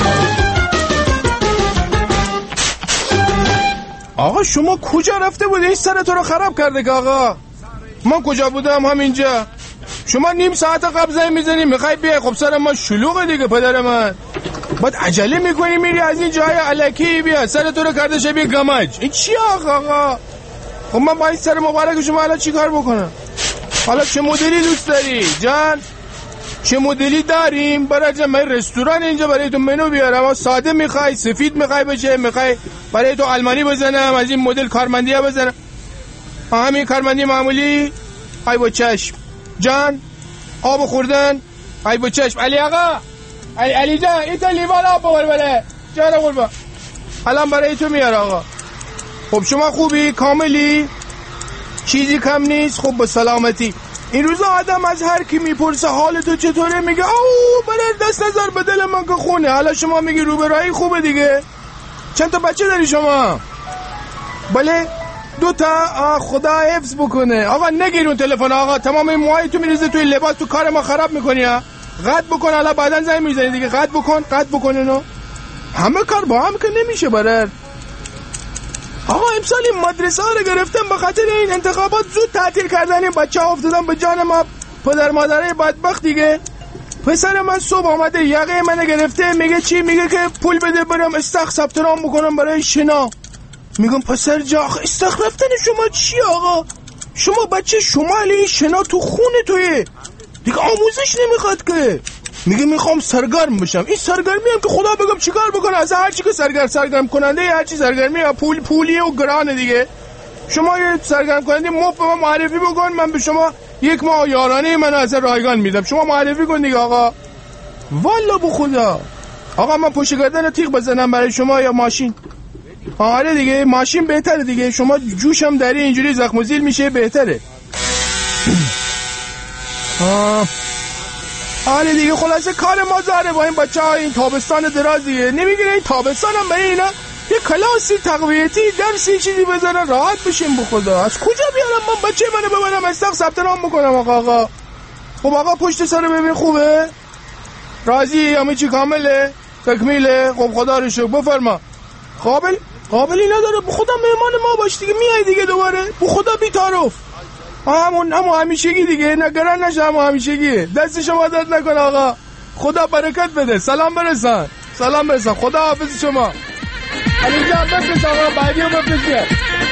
K: آقا شما کجا رفته بودی؟ این سر تو رو خراب کرده که آقا. من کجا بودم؟ همینجا. شما نیم ساعت قبل زنگ میزنی میخوای بیای، خب سر ما شلوغه دیگه پدر من. بعد عجله میکنی میری از این جای الکی بیا، سر تو رو کرده شبیه گمج. این چی آقا آقا؟ خب من با این سر مبارک شما الان چی کار بکنم؟ حالا چه مدلی دوست داری جان؟ چه مدلی داریم؟ برای من رستوران اینجا برای تو منو بیارم. ساده میخوای، سفید میخوای بشه، میخوای برای تو آلمانی بزنم، از این مدل کارمندیه بزنم؟ همین کارمندی معمولی؟ ای با چشم جان. آب خوردن؟ ای با چشم. علی آقا
B: علی علی جان این تا لیوان آب ببر بله جان قربان الان برای تو میار آقا. خب شما خوبی؟ کاملی؟ چیزی کم نیست؟ خب به سلامتی. این روزا آدم از هر کی میپرسه حال تو چطوره میگه اوه بله دست نظر به دل من که خونه. حالا شما میگی روبرایی خوبه دیگه. چند تا بچه داری شما؟ بله دو تا. خدا حفظ بکنه. آقا نگیر اون تلفن آقا. تمام این موهای تو میریزه توی لباس تو کار ما خراب میکنی ها. قطع بکن حالا بعدن زنگ میزنی دیگه. قطع بکن قطع بکن اینو. همه کار با هم که نمیشه برر. آقا امسال این مدرسه ها رو گرفتم به خاطر این انتخابات زود تعطیل کردن. این بچه ها افتادن به جان ما پدر مادره بدبخت دیگه. پسر من صبح آمده یقه منو گرفته میگه چی؟ میگه که پول بده برم استخ ثبت نام بکنم برای شنا. میگم پسر جاخ استخ رفتن شما چی آقا؟ شما بچه شمالی شنا تو خونه توی دیگه آموزش نمیخواد که. میگه میخوام سرگرم بشم. این سرگرمی هم که خدا بگم چیکار بکنه؟ از هر چی که سرگرم سرگرم کننده هر چی سرگرمی پول پولیه و گرانه دیگه. شما یه سرگرم کننده مفت به من معرفی بکن من به شما یک ماه یارانه منو از رایگان میدم. شما معرفی کن دیگه آقا. والا بو خدا آقا من پشت گردن تیغ بزنم برای شما یا ماشین؟ آره دیگه ماشین بهتره دیگه. شما جوشم داری اینجوری زخم و زیل میشه بهتره. آه آره دیگه خلاصه کار ما زاره با این بچه ها این تابستان درازیه. نمیگیره این تابستان هم برای اینا یه کلاسی تقویتی درسی چیزی بذارن راحت بشیم به خدا. از کجا بیارم من بچه منو ببرم استخ ثبت نام بکنم آقا آقا؟ خب آقا پشت سر ببین خوبه؟ راضی؟ همه چی کامله؟ تکمیله؟ خب خدا رو شکر بفرما. قابل قابلی نداره به خدا مهمان ما باش دیگه. میای دیگه دوباره به خدا بی تعارف. همون همون همیشگی دیگه نگران نشه همون همیشگیه. دست شما درد نکنه آقا. خدا برکت بده. سلام برسان سلام برسان. خدا حافظ شما. علی جان بفرست آقا بعدی رو بفرست بیاد.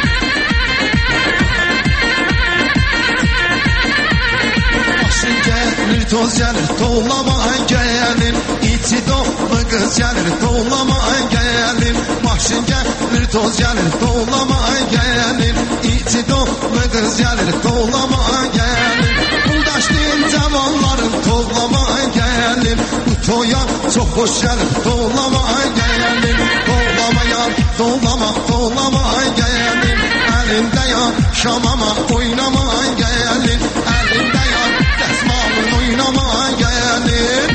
C: Başın gelir toz gelir toğlaman gelir İçi dolu kız gelir toğlaman gelir Başın gelir toz gelir toğlaman gelir İçi dolu kız gelir toğlaman gelir Buldaştığın zamanların toğlaman gelir Bu toya çok hoş gelir toğlaman gelir Toğlamayan toğlama toğlaman gelir Elinde yan şamama oynaman gelir Elinde yan desmalın oynaman gelir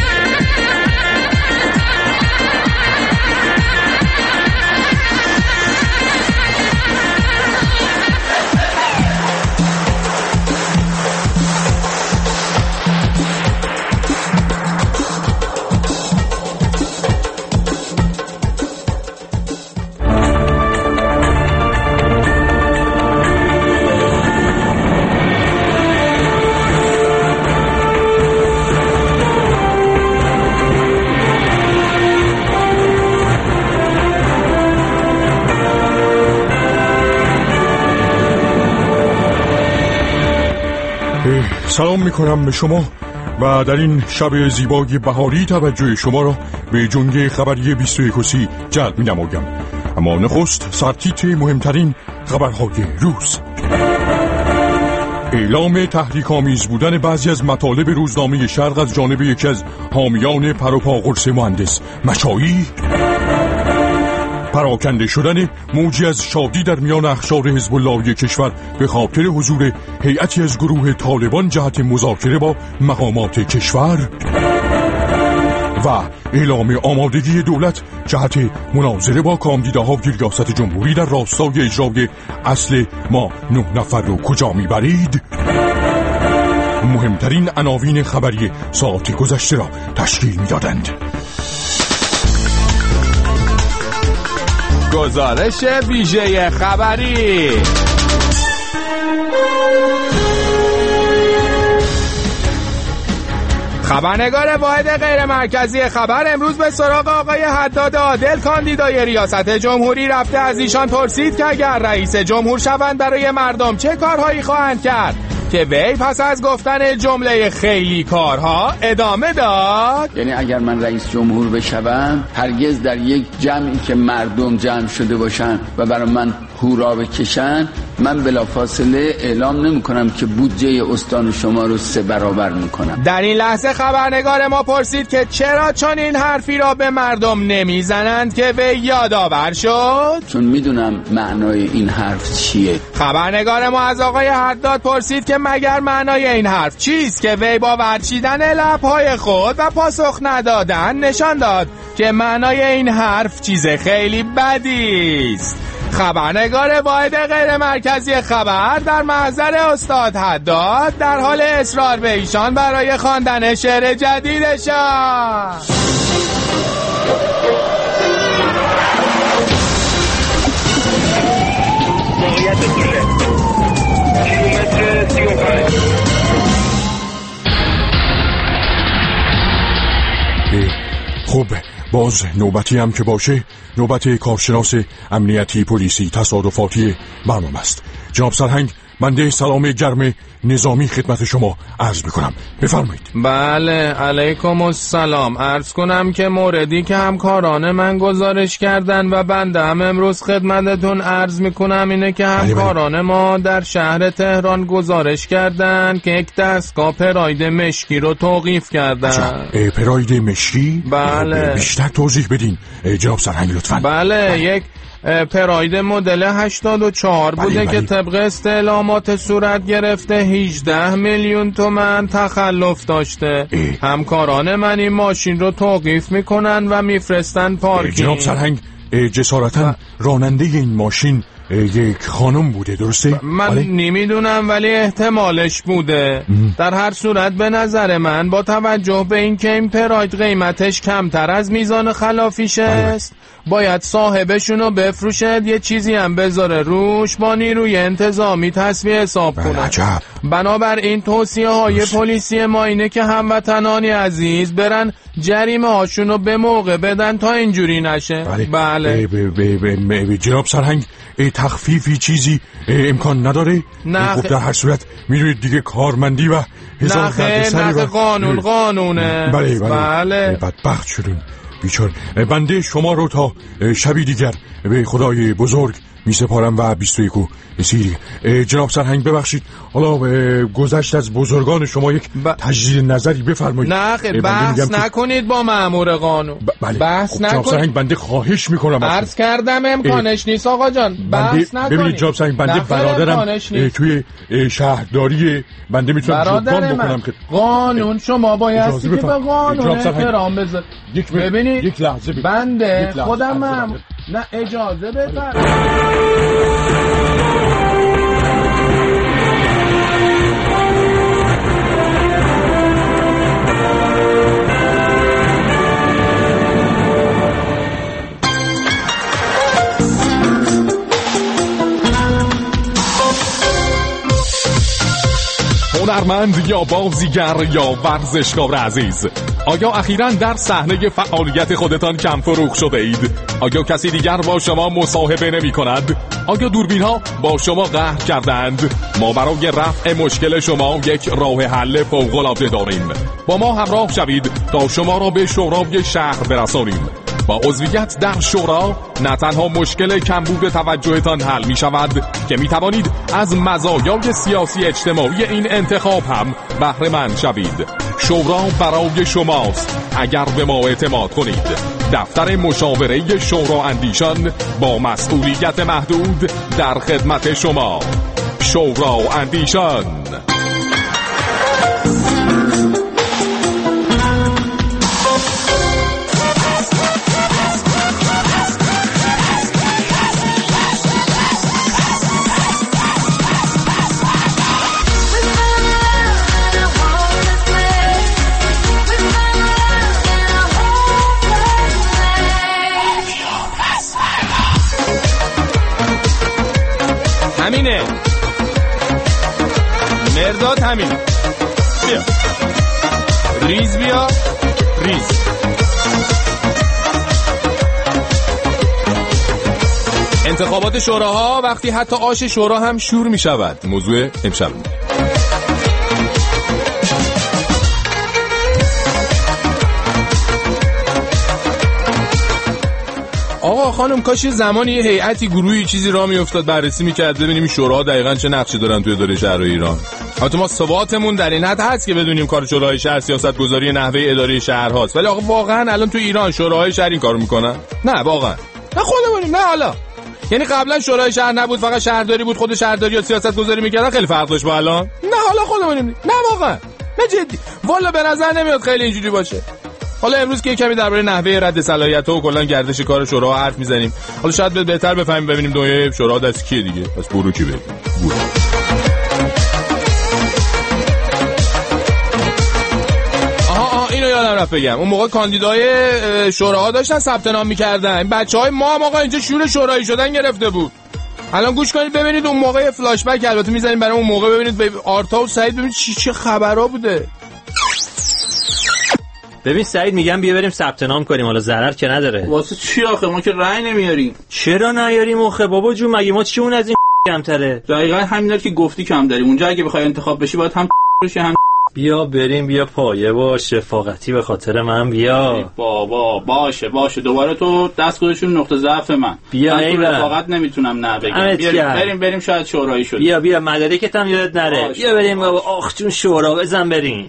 K: سلام میکنم به شما و در این شب زیبای بهاری توجه شما را به جنگ خبری بیست و یک جلب می‌نمایم. اما نخست سرتیتر مهمترین خبرهای روز. اعلام تحریک‌آمیز بودن بعضی از مطالب روزنامه شرق از جانب یکی از حامیان پروپا قرص مهندس مشایی. پراکنده شدن موجی از شادی در میان اقشار حزب اللهی کشور به خاطر حضور هیئتی از گروه طالبان جهت مذاکره با مقامات کشور و اعلام آمادگی دولت جهت مناظره با کاندیداهای ریاست جمهوری در راستای اجرای اصل ما نه نفر رو کجا میبرید. مهمترین عناوین خبری ساعت گذشته را تشکیل میدادند.
B: گزارش ویژه خبری. خبرنگار واحد غیر مرکزی خبر امروز به سراغ آقای حداد عادل کاندیدای ریاست جمهوری رفته. از ایشان پرسید که اگر رئیس جمهور شوند برای مردم چه کارهایی خواهند کرد که وی پس از گفتن جمله خیلی کارها ادامه داد.
Q: یعنی اگر من رئیس جمهور بشوم هرگز در یک جمعی که مردم جمع شده باشن و برای من هورا بکشن، من بلافاصله اعلام نمی کنم که بودجه استان شما رو سه برابر می کنم.
B: در این لحظه خبرنگار ما پرسید که چرا چون این حرفی را به مردم نمیزنند که وی یادآور شد؟
Q: چون میدونم معنای این حرف چیه.
B: خبرنگار ما از آقای حداد پرسید که مگر معنای این حرف چیست که وی با ورچیدن لب‌های خود و پاسخ ندادن نشان داد که معنای این حرف چیز خیلی بدی است. خبرنگار واحد غیر مرکزی خبر در محضر استاد حداد در حال اصرار به ایشان برای خواندن شعر جدیدشان.
C: موقعیت دوشه کیلومتر سی و پنج.
K: خب باز نوبتی هم که باشه، نوبت کارشناس امنیتی پلیسی تصادفاتی برنامه است. جناب سرهنگ، بنده سلام گرم نظامی خدمت شما عرض میکنم، بفرمایید.
B: بله علیکم السلام. عرض کنم که موردی که همکاران من گزارش کردن و بنده هم امروز خدمتتون عرض میکنم اینه که همکاران ما در شهر تهران گزارش کردن که یک دستگاه پراید مشکی رو توقیف کردن.
K: پراید مشکی؟
B: بله.
K: بیشتر توضیح بدین جناب سرهنگ لطفاً.
B: بله، یک پراید مدل هشتاد و چهار بوده بله بله. که طبق استعلامات صورت گرفته هجده میلیون تومان تخلف داشته. اه. همکاران من این ماشین رو توقیف میکنن و میفرستن پارکینگ.
K: جناب سرهنگ، جسارتا راننده این ماشین یک خانم بوده، درسته؟
B: من بله؟ نمیدونم ولی احتمالش بوده. ام. در هر صورت به نظر من با توجه به این که این پراید قیمتش کمتر از میزان خلافیش است بله. باید صاحبشونو بفروشد، یه چیزی هم بذاره روش، با نیروی انتظامی تصفیه حساب کنه.
K: عجب.
B: بنابراین توصیه های پلیسی ما اینه که هموطنانی عزیز برن جریمه هاشونو به موقع بدن تا اینجوری نشه.
K: بله,
B: بله.
K: ب ب ب جناب سرهنگ، تخفیفی چیزی امکان نداره؟
B: نه
K: خب در هر صورت میدونید دیگه کارمندی و هزار دردسر
B: و قانون قانونه.
K: بله بله,
B: بله.
K: بدبخت شدون بیچار. بنده شما رو تا شبی دیگر به خدای بزرگ می سپارم و بیست و یک و سیری. جناب سرهنگ ببخشید، حالا گذشت از بزرگان شما یک ب... تجدید نظری بفرمایید.
B: نه خیلی بحث نکنید با مأمور قانون.
K: ب... بله.
B: بحث
K: خب
B: نکنید.
K: جناب سرهنگ بنده خواهش میکنم
B: عرض کردم امکانش نیست آقا جان. بحث نکنید.
K: ببینید جناب سرهنگ، بنده برادرم توی شهرداری بنده میتونم جبران بکنم که
B: قانون شما باید که به قانون احترام بذارید. ببینید
K: یک لحظه
B: بنده خودم هم نه اجازه بفرمایید.
R: هنرمند یا بازیگر یا ورزشکار عزیز، آیا اخیراً در صحنه فعالیت خودتان کم فروغ شده اید؟ آیا کسی دیگر با شما مصاحبه نمی کند؟ آیا دوربین ها با شما قهر کردند؟ ما برای رفع مشکل شما یک راه حل فوق‌العاده داریم. با ما همراه شوید تا شما را به شورای شهر برسانیم. با عضویت در شورا نه تنها مشکل کمبود توجهتان حل می شود که می توانید از مزایای سیاسی اجتماعی این انتخاب هم بهره مند شوید. شورا برای شماست اگر به ما اعتماد کنید. دفتر مشاوره شورا اندیشان با مسئولیت محدود در خدمت شما. شورا اندیشان.
B: همینه مرداد، همینه. بیا ریز، بیا ریز. انتخابات شوراها وقتی حتی آش شورا هم شور می شود. موضوع امشب آقا خانم کاش زمانی یه هیئتی گروهی چیزی راه میافتاد بررسی میکرد ببینیم این شورا دقیقاً چه نقشی دارن توی اداره شهر ایران. البته ما ثباتمون در این حد هست که بدونیم کار شورای شهر سیاست‌گذاری نحوه اداره شهرهاست، ولی آقا واقعاً الان تو ایران شورای شهر این کارو میکنن؟ نه واقعاً. نه خودمونیم. نه حالا یعنی قبلا شورای شهر نبود فقط شهرداری بود، خود شهرداری یا سیاست‌گذاری میکردن، خیلی فرق داشت با الان؟ نه حالا خودمونیم. نه واقعاً. نه جدی. والا به نظر نمیاد خیلی اینجوری باشه. حالا امروز که کمی درباره نحوه رد صلاحیت‌ها و کلا گردش کار شورا حرف میزنیم، حالا شاید بهتر بفهمیم ببینیم دنیای شورا دست کیه دیگه. پس برو کی بگیم. آها آها اینو یادم رفت بگم. اون موقع کاندیدای شوراها داشتن ثبت نام می‌کردن. این بچه‌های ما هم آقا اینجا شور شورایی شدن گرفته بود. الان گوش کنید ببینید اون موقع فلاش بک البته می‌ذاریم برای اون موقع ببینید به آرتا و سعید ببینید چی چه خبرا بوده.
L: ببین سعید میگم بیا بریم ثبت نام کنیم، حالا ضرر که نداره.
M: واسه چی آخه ما که رأی نمیاریم؟
L: چرا نیاریم آخه بابا جون؟ مگه ما چیمون از این کمتره؟
M: دقیقاً همینا که گفتی کم داریم. اونجا اگه بخوای انتخاب بشی باید هم بشی هم.
L: بیا بریم، بیا پایه با شفاقتی به خاطر من بیا.
M: بابا باشه باشه دوباره تو دست گذاشتون نقطه ضعف من.
L: بیا ایول.
M: فقط نمیتونم نه بگم. بیا بریم بریم شاید شورایی شد.
L: بیا بیا مدارکت هم یادت نره. بیا بریم بابا. آخ جون شورا بزن بریم.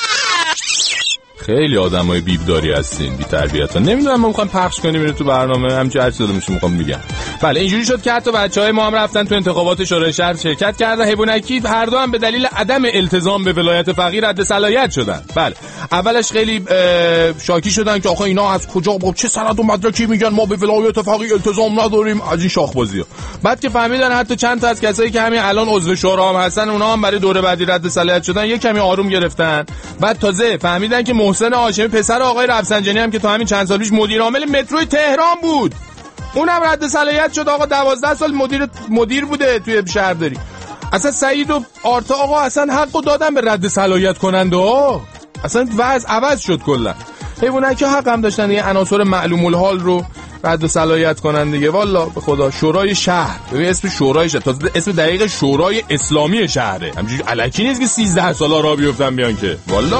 B: خیلی آدمای بیبداری هستین، بی تربیتا. نمیدونم ما میخوایم پخش کنیم اینو تو برنامه، همچین هر چیزی داده میشه میخوام میگم. بله اینجوری شد که حتی بچهای ما هم رفتن تو انتخابات شورای شهر شرکت کردن. حیوانکی هر دو هم به دلیل عدم التزام به ولایت فقیه رد صلاحیت شدن. بله اولش خیلی شاکی شدن که آخه اینا از کجا با چه سند و مدرکی میگن ما به ولایت فقیه التزام نداریم، از این شاخبازی‌ها. بعد که فهمیدن حتی چند تا از کسایی که همین الان عضو شورا هم هستن اونا هم برای دوره بعدی رد صلاحیت شدن، یه کمی آروم گرفتن. بعد تازه فهمیدن که محسن هاشمی پسر آقای رفسنجانی هم که تو همین چند سال پیش مدیر عامل مترو تهران بود، اونم رد صلاحیت شد. آقا دوازده سال مدیر مدیر بوده توی شهرداری. اصلا سعید و آرتا آقا اصلا حقو دادن به رد صلاحیت کننده ها. اصلا وضع عوض شد کلا. حیوانن که حق هم داشتن یه عناصر معلوم الحال رو رد صلاحیت کنن دیگه. والا به خدا شورای شهر، ببین اسم شورای شهر تازه اسم دقیق شورای اسلامی شهره، همینجوری الکی نیست که سیزده سالا راه بیفتن بیان که. والا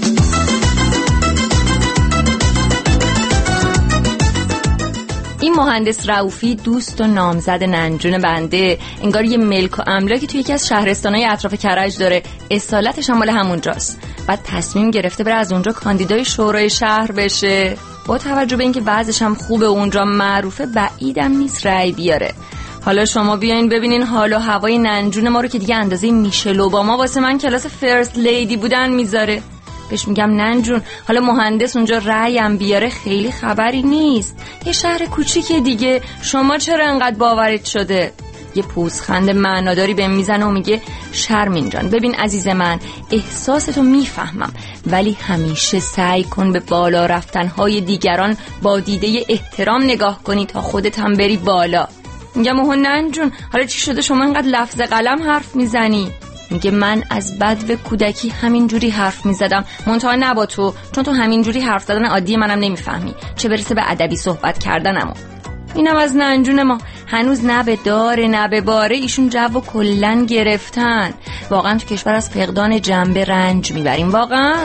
G: این مهندس رؤوفی دوست و نامزد ننجون بنده، انگار یه ملک و املاکی توی یکی از شهرستان‌های اطراف کرج داره، اصالتش هم مال همونجاست. بعد تصمیم گرفته بره از اونجا کاندیدای شورای شهر بشه. با توجه به اینکه وضعش هم خوبه اونجا معروفه، بعیدم نیست رأی بیاره. حالا شما بیاین ببینین حال و هوای ننجون ما رو که دیگه اندازه میشل اوباما واسه من کلاس فرست لیدی بودن میذاره. بهش میگم ننجون حالا مهندس اونجا رأیم بیاره خیلی خبری نیست، یه شهر کوچیکه دیگه، شما چرا انقدر باورت شده؟ یه پوزخند معناداری بهم میزنه و میگه شرمین جان ببین عزیز من، احساستو میفهمم ولی همیشه سعی کن به بالا رفتنهای دیگران با دیده احترام نگاه کنی تا خودت هم بری بالا. میگم اوه ننجون حالا چی شده شما انقدر لفظ قلم حرف میزنی؟ میگه من از بد و کودکی همینجوری حرف میزدم، منتها نه با تو، چون تو همینجوری حرف زدن عادی منم نمیفهمی، چه برسه به ادبی صحبت کردنمو. اینم از ننجون ما، هنوز نه به داره نه به باره ایشون جو کلن گرفتن. واقعا تو کشور از فقدان جنبه رنج میبریم واقعا.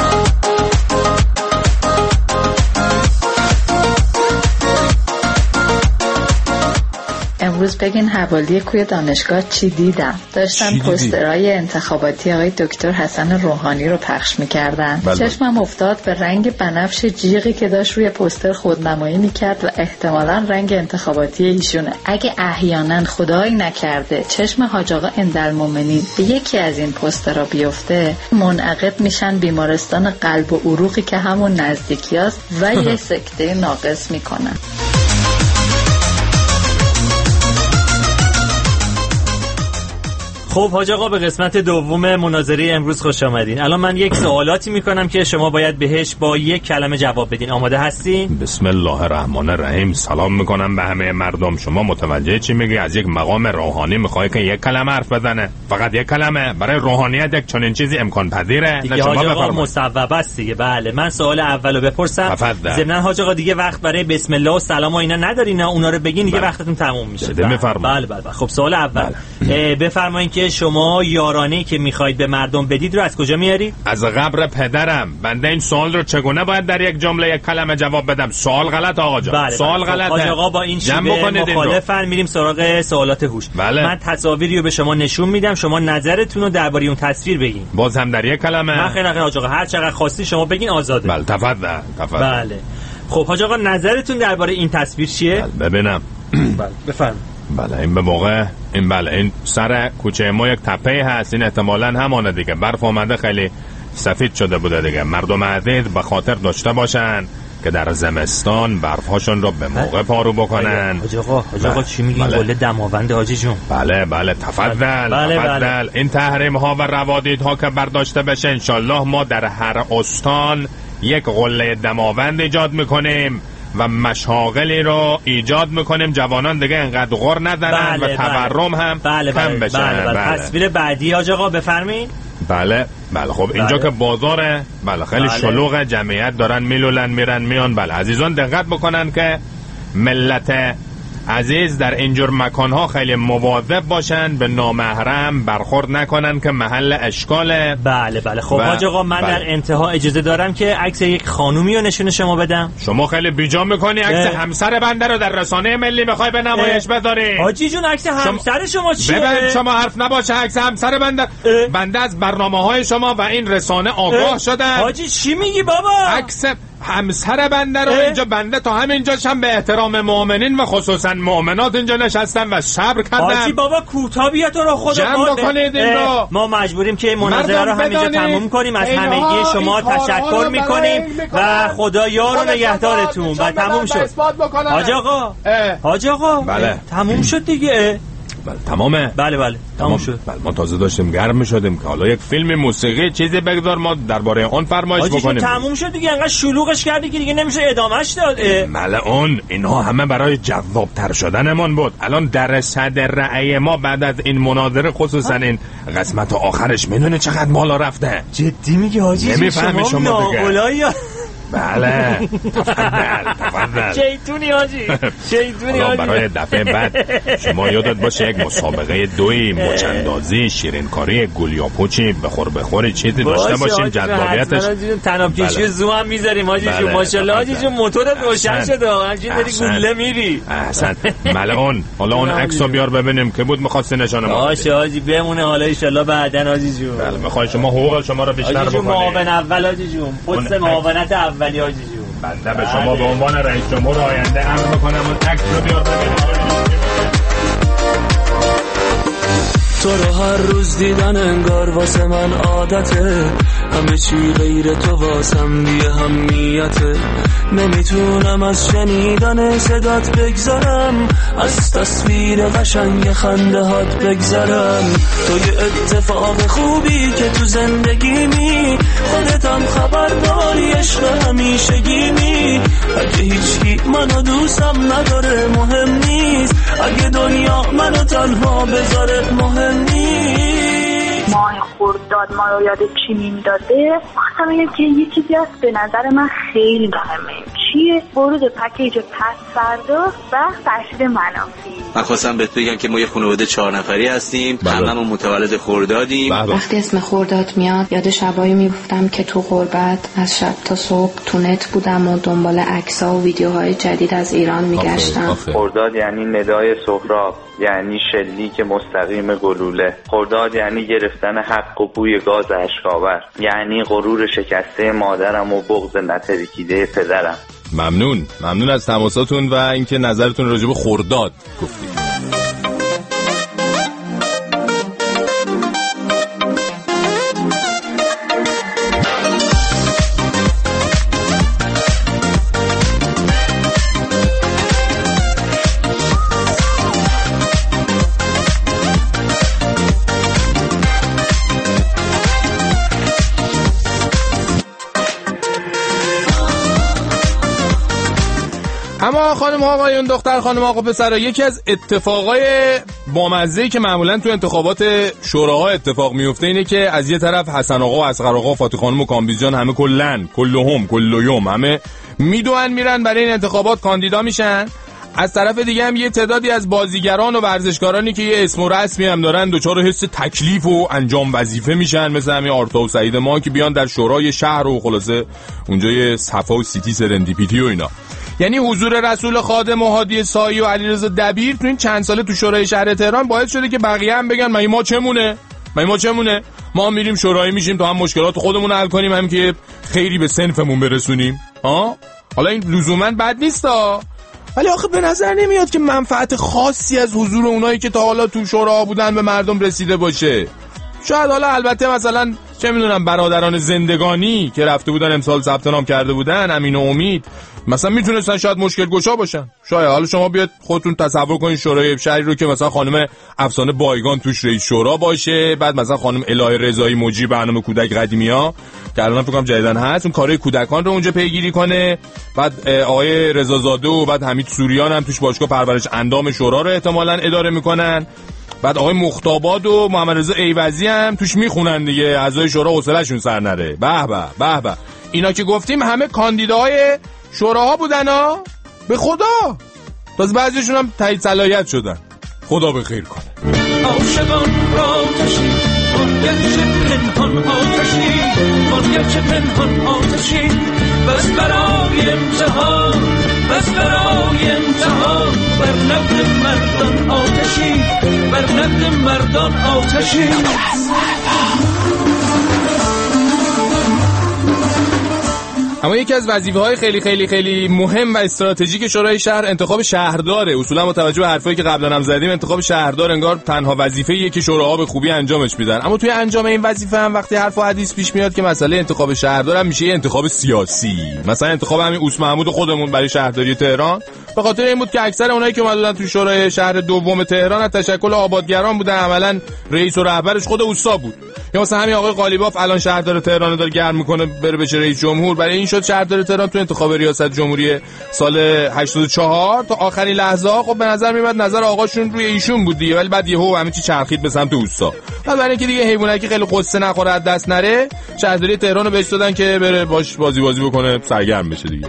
S: امروز بگین حوالی کوی دانشگاه چی دیدم. داشتن پوسترهای انتخاباتی آقای دکتر حسن روحانی رو پخش میکردن. چشمم افتاد به رنگ بنفش جیغی که داشت روی پوستر خودنمایی میکرد و احتمالاً رنگ انتخاباتی ایشونه. اگه احیانا خدایی نکرده چشم حاج آقا اندالمومنی به یکی از این پوسترها بیفته، منعقد میشن بیمارستان قلب و عروقی که همون نزدیکیاست و یه سکته ناقص میکنن.
L: خب حاج آقا به قسمت دوم مناظره امروز خوش آمدین. الان من یک سوالاتی میکنم که شما باید بهش با یک کلمه جواب بدین. آماده هستین؟
B: بسم الله الرحمن الرحیم. سلام میکنم به همه مردم. شما متوجه چی میگی؟ از یک مقام روحانی میخوای که یک کلمه حرف بزنه؟ فقط یک کلمه؟ برای روحانیت یک چنین چیزی امکان پذیره؟
L: دیگه حاج آقا مصوبه است دیگه. بله من سوال اولو بپرسم. ضمن حاج آقا دیگه وقت برای بسم الله و سلام و اینا ندارین، اونا رو بگین دیگه بله. وقتتون تموم میشه.
B: بله. بفرمایید.
L: بله بله. خب سوال اول بله. بفرمایید که که شما یارانه‌ای که میخواید به مردم بدید رو از کجا میاری؟
B: از قبر پدرم. بنده این سوال رو چگونه باید در یک جمله یک کلمه جواب بدم؟ سوال غلط آقا جان.
L: بله
B: سوال
L: بله.
B: غلطه.
L: حاج آقا با این شیوه مخالفن. میریم سراغ سوالات هوش.
B: بله.
L: من تصاویری رو به شما نشون میدم، شما نظرتون رو درباره اون تصویر بگین.
B: باز هم در یک کلمه؟
L: نه خیر حاج آقا، هر چقدر خواستین شما بگین، آزاده.
B: بله تفضل تفضل.
L: بله. خب حاج آقا نظرتون درباره این تصویر چیه؟
B: بله ببینم.
L: بله بفرمایید.
B: بله این به موقع این بله این سر کوچه ما یک تپه هست، این احتمالاً همونه دیگه. برف اومده خیلی سفید شده بوده دیگه. مردم عزیز به خاطر داشته باشن که در زمستان برفهاشون رو به موقع پارو بکنن.
L: حاج آقا حاج آقا چی میگین؟
B: بله.
L: قله دماوند حاجی جون.
B: بله بله تفضل
L: بله
B: تفضل.
L: بله.
B: این تحریم ها و روادیدها که برداشته بشه انشالله ما در هر استان یک قله دماوند ایجاد میکنیم و مشاغلی رو ایجاد میکنیم. جوانان دیگه انقدر غر ندارن
L: بله
B: و تورم هم
L: بله
B: کم
L: بله
B: بشه.
L: بله بله.
B: بله.
L: تصویر بعدی حاج آقا بفرمایید.
B: بله بله. خب اینجا
L: بله.
B: که بازاره بله خیلی
L: بله.
B: شلوغ، جمعیت دارن میلولن میرن میان. بله عزیزان دقت بکنن که ملت عزیز در اینجور مکانها خیلی مواظب باشن، به نامحرم برخورد نکنن که محل اشکاله.
L: بله بله. خب حاج آقا من
B: بله.
L: در انتها اجازه دارم که عکس یک خانومی رو نشون شما بدم.
B: شما خیلی بیجا میکنی عکس همسر بنده رو در رسانه ملی میخوای به نمایش بذاری.
L: حاجی جون عکس همسر شما چیه؟
B: ببین شما حرف نباشه، عکس همسر بنده. بنده از برنامه‌های شما و این رسانه آگاه شدم.
L: حاجی چی میگی بابا؟
B: عکس همسر بنده رو اینجا بنده تا همینجاش هم به احترام مؤمنین و خصوصا مؤمنات اینجا نشستم و صبر کردم.
L: حاجی بابا کوتاه بیا تو رو خدا
B: جمع بکنید این رو.
L: ما مجبوریم که این مناظره رو همینجا تموم کنیم. از همگی شما تشکر میکنیم و خدا یار و نگهدارتون. و تموم شد. حاج آقا حاج آقا
B: بله
L: تموم شد دیگه.
B: بله تمامه.
L: بله بله تمام شد.
B: بله ما تازه داشتیم گرم می‌شدیم که حالا یک فیلم موسیقی چیزی بگذار ما درباره اون فرمایش بکنیم.
L: تموم شد دیگه، انقدر شلوغش کردی که دیگه نمیشه ادامهش داد.
B: ملعون اینها همه برای جذاب‌تر شدنمون بود. الان در صدر رأی ما بعد از این مناظره خصوصا این قسمت آخرش میدونه چقدر بالا رفته.
L: جدی میگی حاجی؟
B: نمیفهمی شما دیگه.
L: بله
B: تفضل تفضل.
L: شیطونی حاجی شیطونی حاجی.
B: برای دفعه بعد شما یادت باشه یک مسابقه دوی مچندازی شیرینکاری گلیاپوچی بخور بخوری چیزی داشته باشیم جذابیتش.
L: تناب کشی زوم هم میذاریم حاجی جون. ماشاءالله حاجی جون موتورت روشن شده، همچین داری گله میری.
B: احسن ملعون. حالا اون عکسو بیار ببینیم که بود می‌خواستی نشونه ما.
L: باشه حاجی بمونه حالا ان شاء الله بعدن حاجی جون.
B: بله می‌خوای شما حقوق شما رو بیشتر بکنید.
L: معاون اول حاجی جون. پست معاونت اولی حاجی جون.
B: بنده به شما به عنوان رئیس جمهور آینده امر میکنم اون عکس رو بیار ببینید.
C: تو رو هر روز دیدن انگار واسه من عادته، همه چی غیر تو واسم بی اهمیته. نمیتونم از شنیدن صدات بگذارم، از تصویر قشنگ خنده هات بگذارم. تو یه اتفاق خوبی که تو زندگیمی، خودتم خبر داری عشق همیشگیمی. اگه هیچی منو دوستم نداره مهم نیست، اگه دنیا منو تنها بذاره مهم نیست.
I: ماه خرداد ما رو یاد چی میندازه؟ خواستم بگم که یه چیزی هست به نظر من خیلی مهمه. چیه؟ ورود پکیج پس فردا و فرشید منافی.
T: من خواستم بهت بگم که ما یه خانواده چهار نفری هستیم، هممون متولد خردادیم.
N: وقتی اسم خرداد میاد یاد شبایی میفتم که تو غربت از شب تا صبح تو نت بودم و دنبال عکس‌ها و ویدیوهای جدید از ایران میگشتم.
U: خرداد یعنی ندای سهراب، یعنی شلیک مستقیم گلوله. خرداد یعنی گرفتن حق و بوی گاز اشکاور، یعنی غرور شکسته مادرم و بغض نترکیده پدرم.
B: ممنون ممنون از تماساتون و اینکه نظرتون راجع به خرداد گفتید. اما خانم ها آقایون، دختر خانم آقا پسرا، یکی از اتفاقای بامزه‌ای که معمولا تو انتخابات شوراها اتفاق میفته اینه که از یه طرف حسن آقا و اصغر آقا، فاطمه خانم و کامبیز جان همه کلن کلهم کل یوم همه میدوئن میرن برای این انتخابات کاندیدا میشن، از طرف دیگه هم یه تعدادی از بازیگران و ورزشکارانی که یه اسم و رسمی هم دارن دچار حس تکلیف و انجام وظیفه میشن، مثل همین آرتا و سعید ما که بیان در شورای شهر و خلاصه اونجا یه صفا و سیتی سرندیپیتی و اینا. یعنی حضور رسول خادم و هادی سایی و علیرضا دبیر تو این چند ساله تو شورای شهر تهران باعث شده که بقیه هم بگن مگه ما چمونه؟ مگه ما چمونه؟ ما میریم شورای میشیم تا هم مشکلات خودمون حل کنیم، هم که خیری به صنفمون برسونیم. ها؟ حالا این لزوما بد نیستا، ولی آخه به نظر نمیاد که منفعت خاصی از حضور اونایی که تا حالا تو شورا بودن به مردم رسیده باشه. شاید حالا البته مثلا چه میدونم برادران زندگانی که رفته بودن امسال ثبت نام کرده بودن، امین و امید، مثلا میتونستن شاید مشکل گشا باشن. شاید حالا شما بیاد خودتون تصور کنید شورای شهری رو که مثلا خانم افسانه بایگان توش رئیس شورا باشه، بعد مثلا خانم الهه رضایی مجری برنامه کودک قدیمی‌ها که الان فکر کنم جدیدن هست اون کارهای کودکان رو اونجا پیگیری کنه، بعد آقای رضازاده و بعد حمید سوریان هم توش باشگاه پرورش اندام شورا رو احتمالاً اداره میکنن، بعد آقای مختاباد و محمد رضا ایوزی هم توش میخونن دیگه، اعضای شورا حوصله‌شون سر نره. به به به به، اینا که گفتیم همه کاندیداهای شوراها بودن ها، به خدا تازه بعضیشون هم تایید صلاحیت شدن. خدا به خیر کنه.
C: عاشقان آتشی آن گرچه پنهان آتشی آن گرچه پنهان آتشی بس برای امتحان بس برای امتحان بر نبض مردان آتشی بر نبض مردان آتشی.
B: اما یکی از وظیفه‌های خیلی خیلی خیلی مهم و استراتژیک شورای شهر انتخاب شهرداره. اصولا با توجه به حرفایی که قبلا هم زدیم انتخاب شهردار انگار تنها وظیفه‌ایه که شوراها به خوبی انجامش میدن. اما توی انجام این وظیفه هم وقتی حرف و حدیث پیش میاد که مسئله انتخاب شهردار هم میشه انتخاب سیاسی. مثلا انتخاب همین اوس محمود خودمون برای شهرداری تهران به خاطر این بود که اکثر اونایی که اومدن تو شورای شهر دوم تهران از تشکل آبادگران بودن، عملاً رئیس و رهبرش خود اوسا بود. یا مثلا همین آقای قالیباف الان شهردار تهران رو داره گرم میکنه بره بشه رئیس جمهور، برای این شد شهردار تهران تو انتخاب ریاست جمهوری سال هشتاد و چهار تا آخرین لحظه ها خب به نظر میاد نظر آقاشون روی ایشون بود دیگه، ولی بعد یهو همه چی چرخید به سمت اوسا. بعد برای اینکه دیگه حیوانکی خیلی قصه نخوره از دست نره، شهرداری تهران رو بهش دادن که بره باش بازی بازی بکنه، سرگرم بشه دیگه.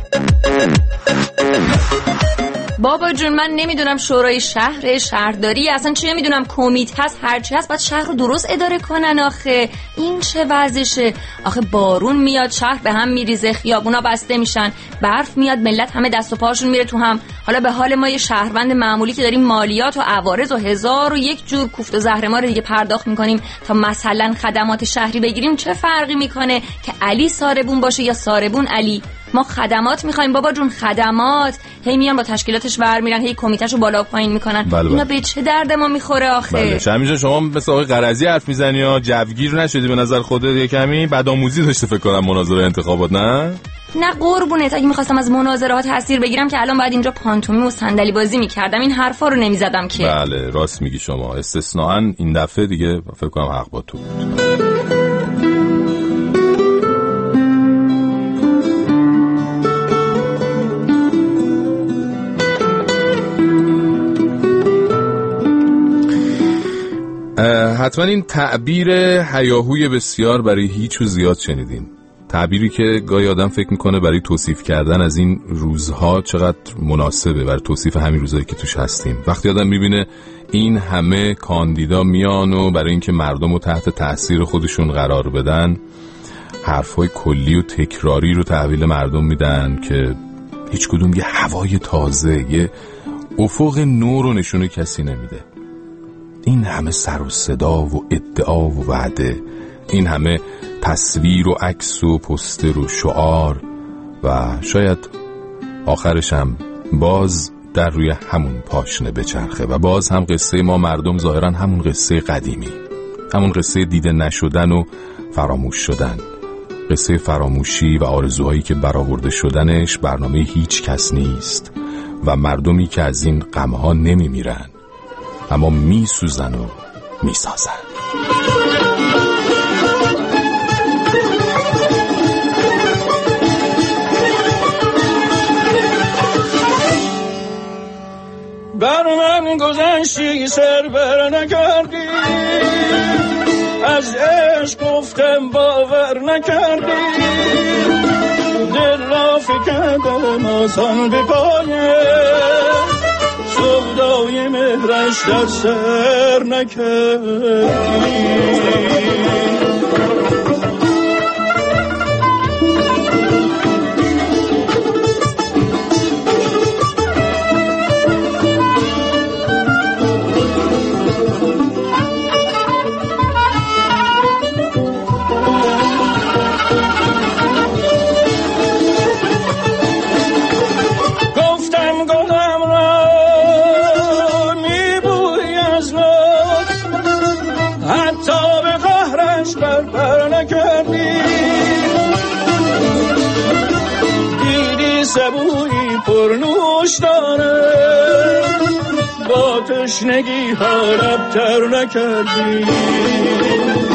G: بابا جون من نمیدونم شورای شهر، شهرداری، اصلا چه میدونم کمیته هست، هرچی هست باید شهر رو درست اداره کنن. آخه این چه وضعشه؟ آخه بارون میاد شهر به هم میریزه، خیابونا بسته میشن، برف میاد ملت همه دست و پاشون میره تو هم. حالا به حال ما یه شهروند معمولی که داریم مالیات و عوارض و هزار و یک جور کوفت و زهر ما رو دیگه پرداخت میکنیم تا مثلا خدمات شهری بگیریم، چه فرقی میکنه که علی ساربون باشه یا ساربون علی؟ ما خدمات میخوایم بابا جون، خدمات. هی میان با تشکیلاتش برمیرن، هی کمیتهشو بالا و پایین میکنن. بله اینا به چه درد ما میخوره آخه؟
B: بله شمیجا شما مثل آقای قرضی حرف میزنی یا جوگیر نشدی به نظر خودت؟ یه کمی بدآموزی داشته فکر کنم مناظره انتخابات، نه؟
G: نه قربونت، اگه میخواستم از مناظره ها تاثیر بگیرم که الان باید اینجا پانتومی و صندلی بازی میکردم، این حرفا رو نمیزدم که.
B: بله راست میگی شما، استثناءً این دفعه دیگه فکر کنم حق با تو بود. حتما این تعبیر هیاهوی بسیار برای هیچ و زیاد شنیدین، تعبیری که گاهی آدم فکر میکنه برای توصیف کردن از این روزها چقدر مناسبه، برای توصیف همین روزهایی که توش هستیم. وقتی آدم میبینه این همه کاندیدا میان و برای اینکه مردم رو تحت تاثیر خودشون قرار بدن حرفای کلی و تکراری رو تحویل مردم میدن که هیچ کدوم یه هوای تازه، یه افق نور رو نشونه کسی نمیده. این همه سر و صدا و ادعا و وعده، این همه تصویر و عکس و پوستر و شعار و شاید آخرش هم باز در روی همون پاشنه بچرخه و باز هم قصه ما مردم ظاهرا همون قصه قدیمی، همون قصه دیده نشدن و فراموش شدن، قصه فراموشی و آرزوهایی که برآورده شدنش برنامه هیچ کس نیست و مردمی که از این غمها نمی میرن اما می سوزن و می سازن.
C: بر من گذشتی سر بر نکردی، از عشق گفتم باور نکردی، دل را فکردم آسان به پایه قهرش در سر نکردی. سبویی پرنوش داره با تشنگی ها لبتر نکردی.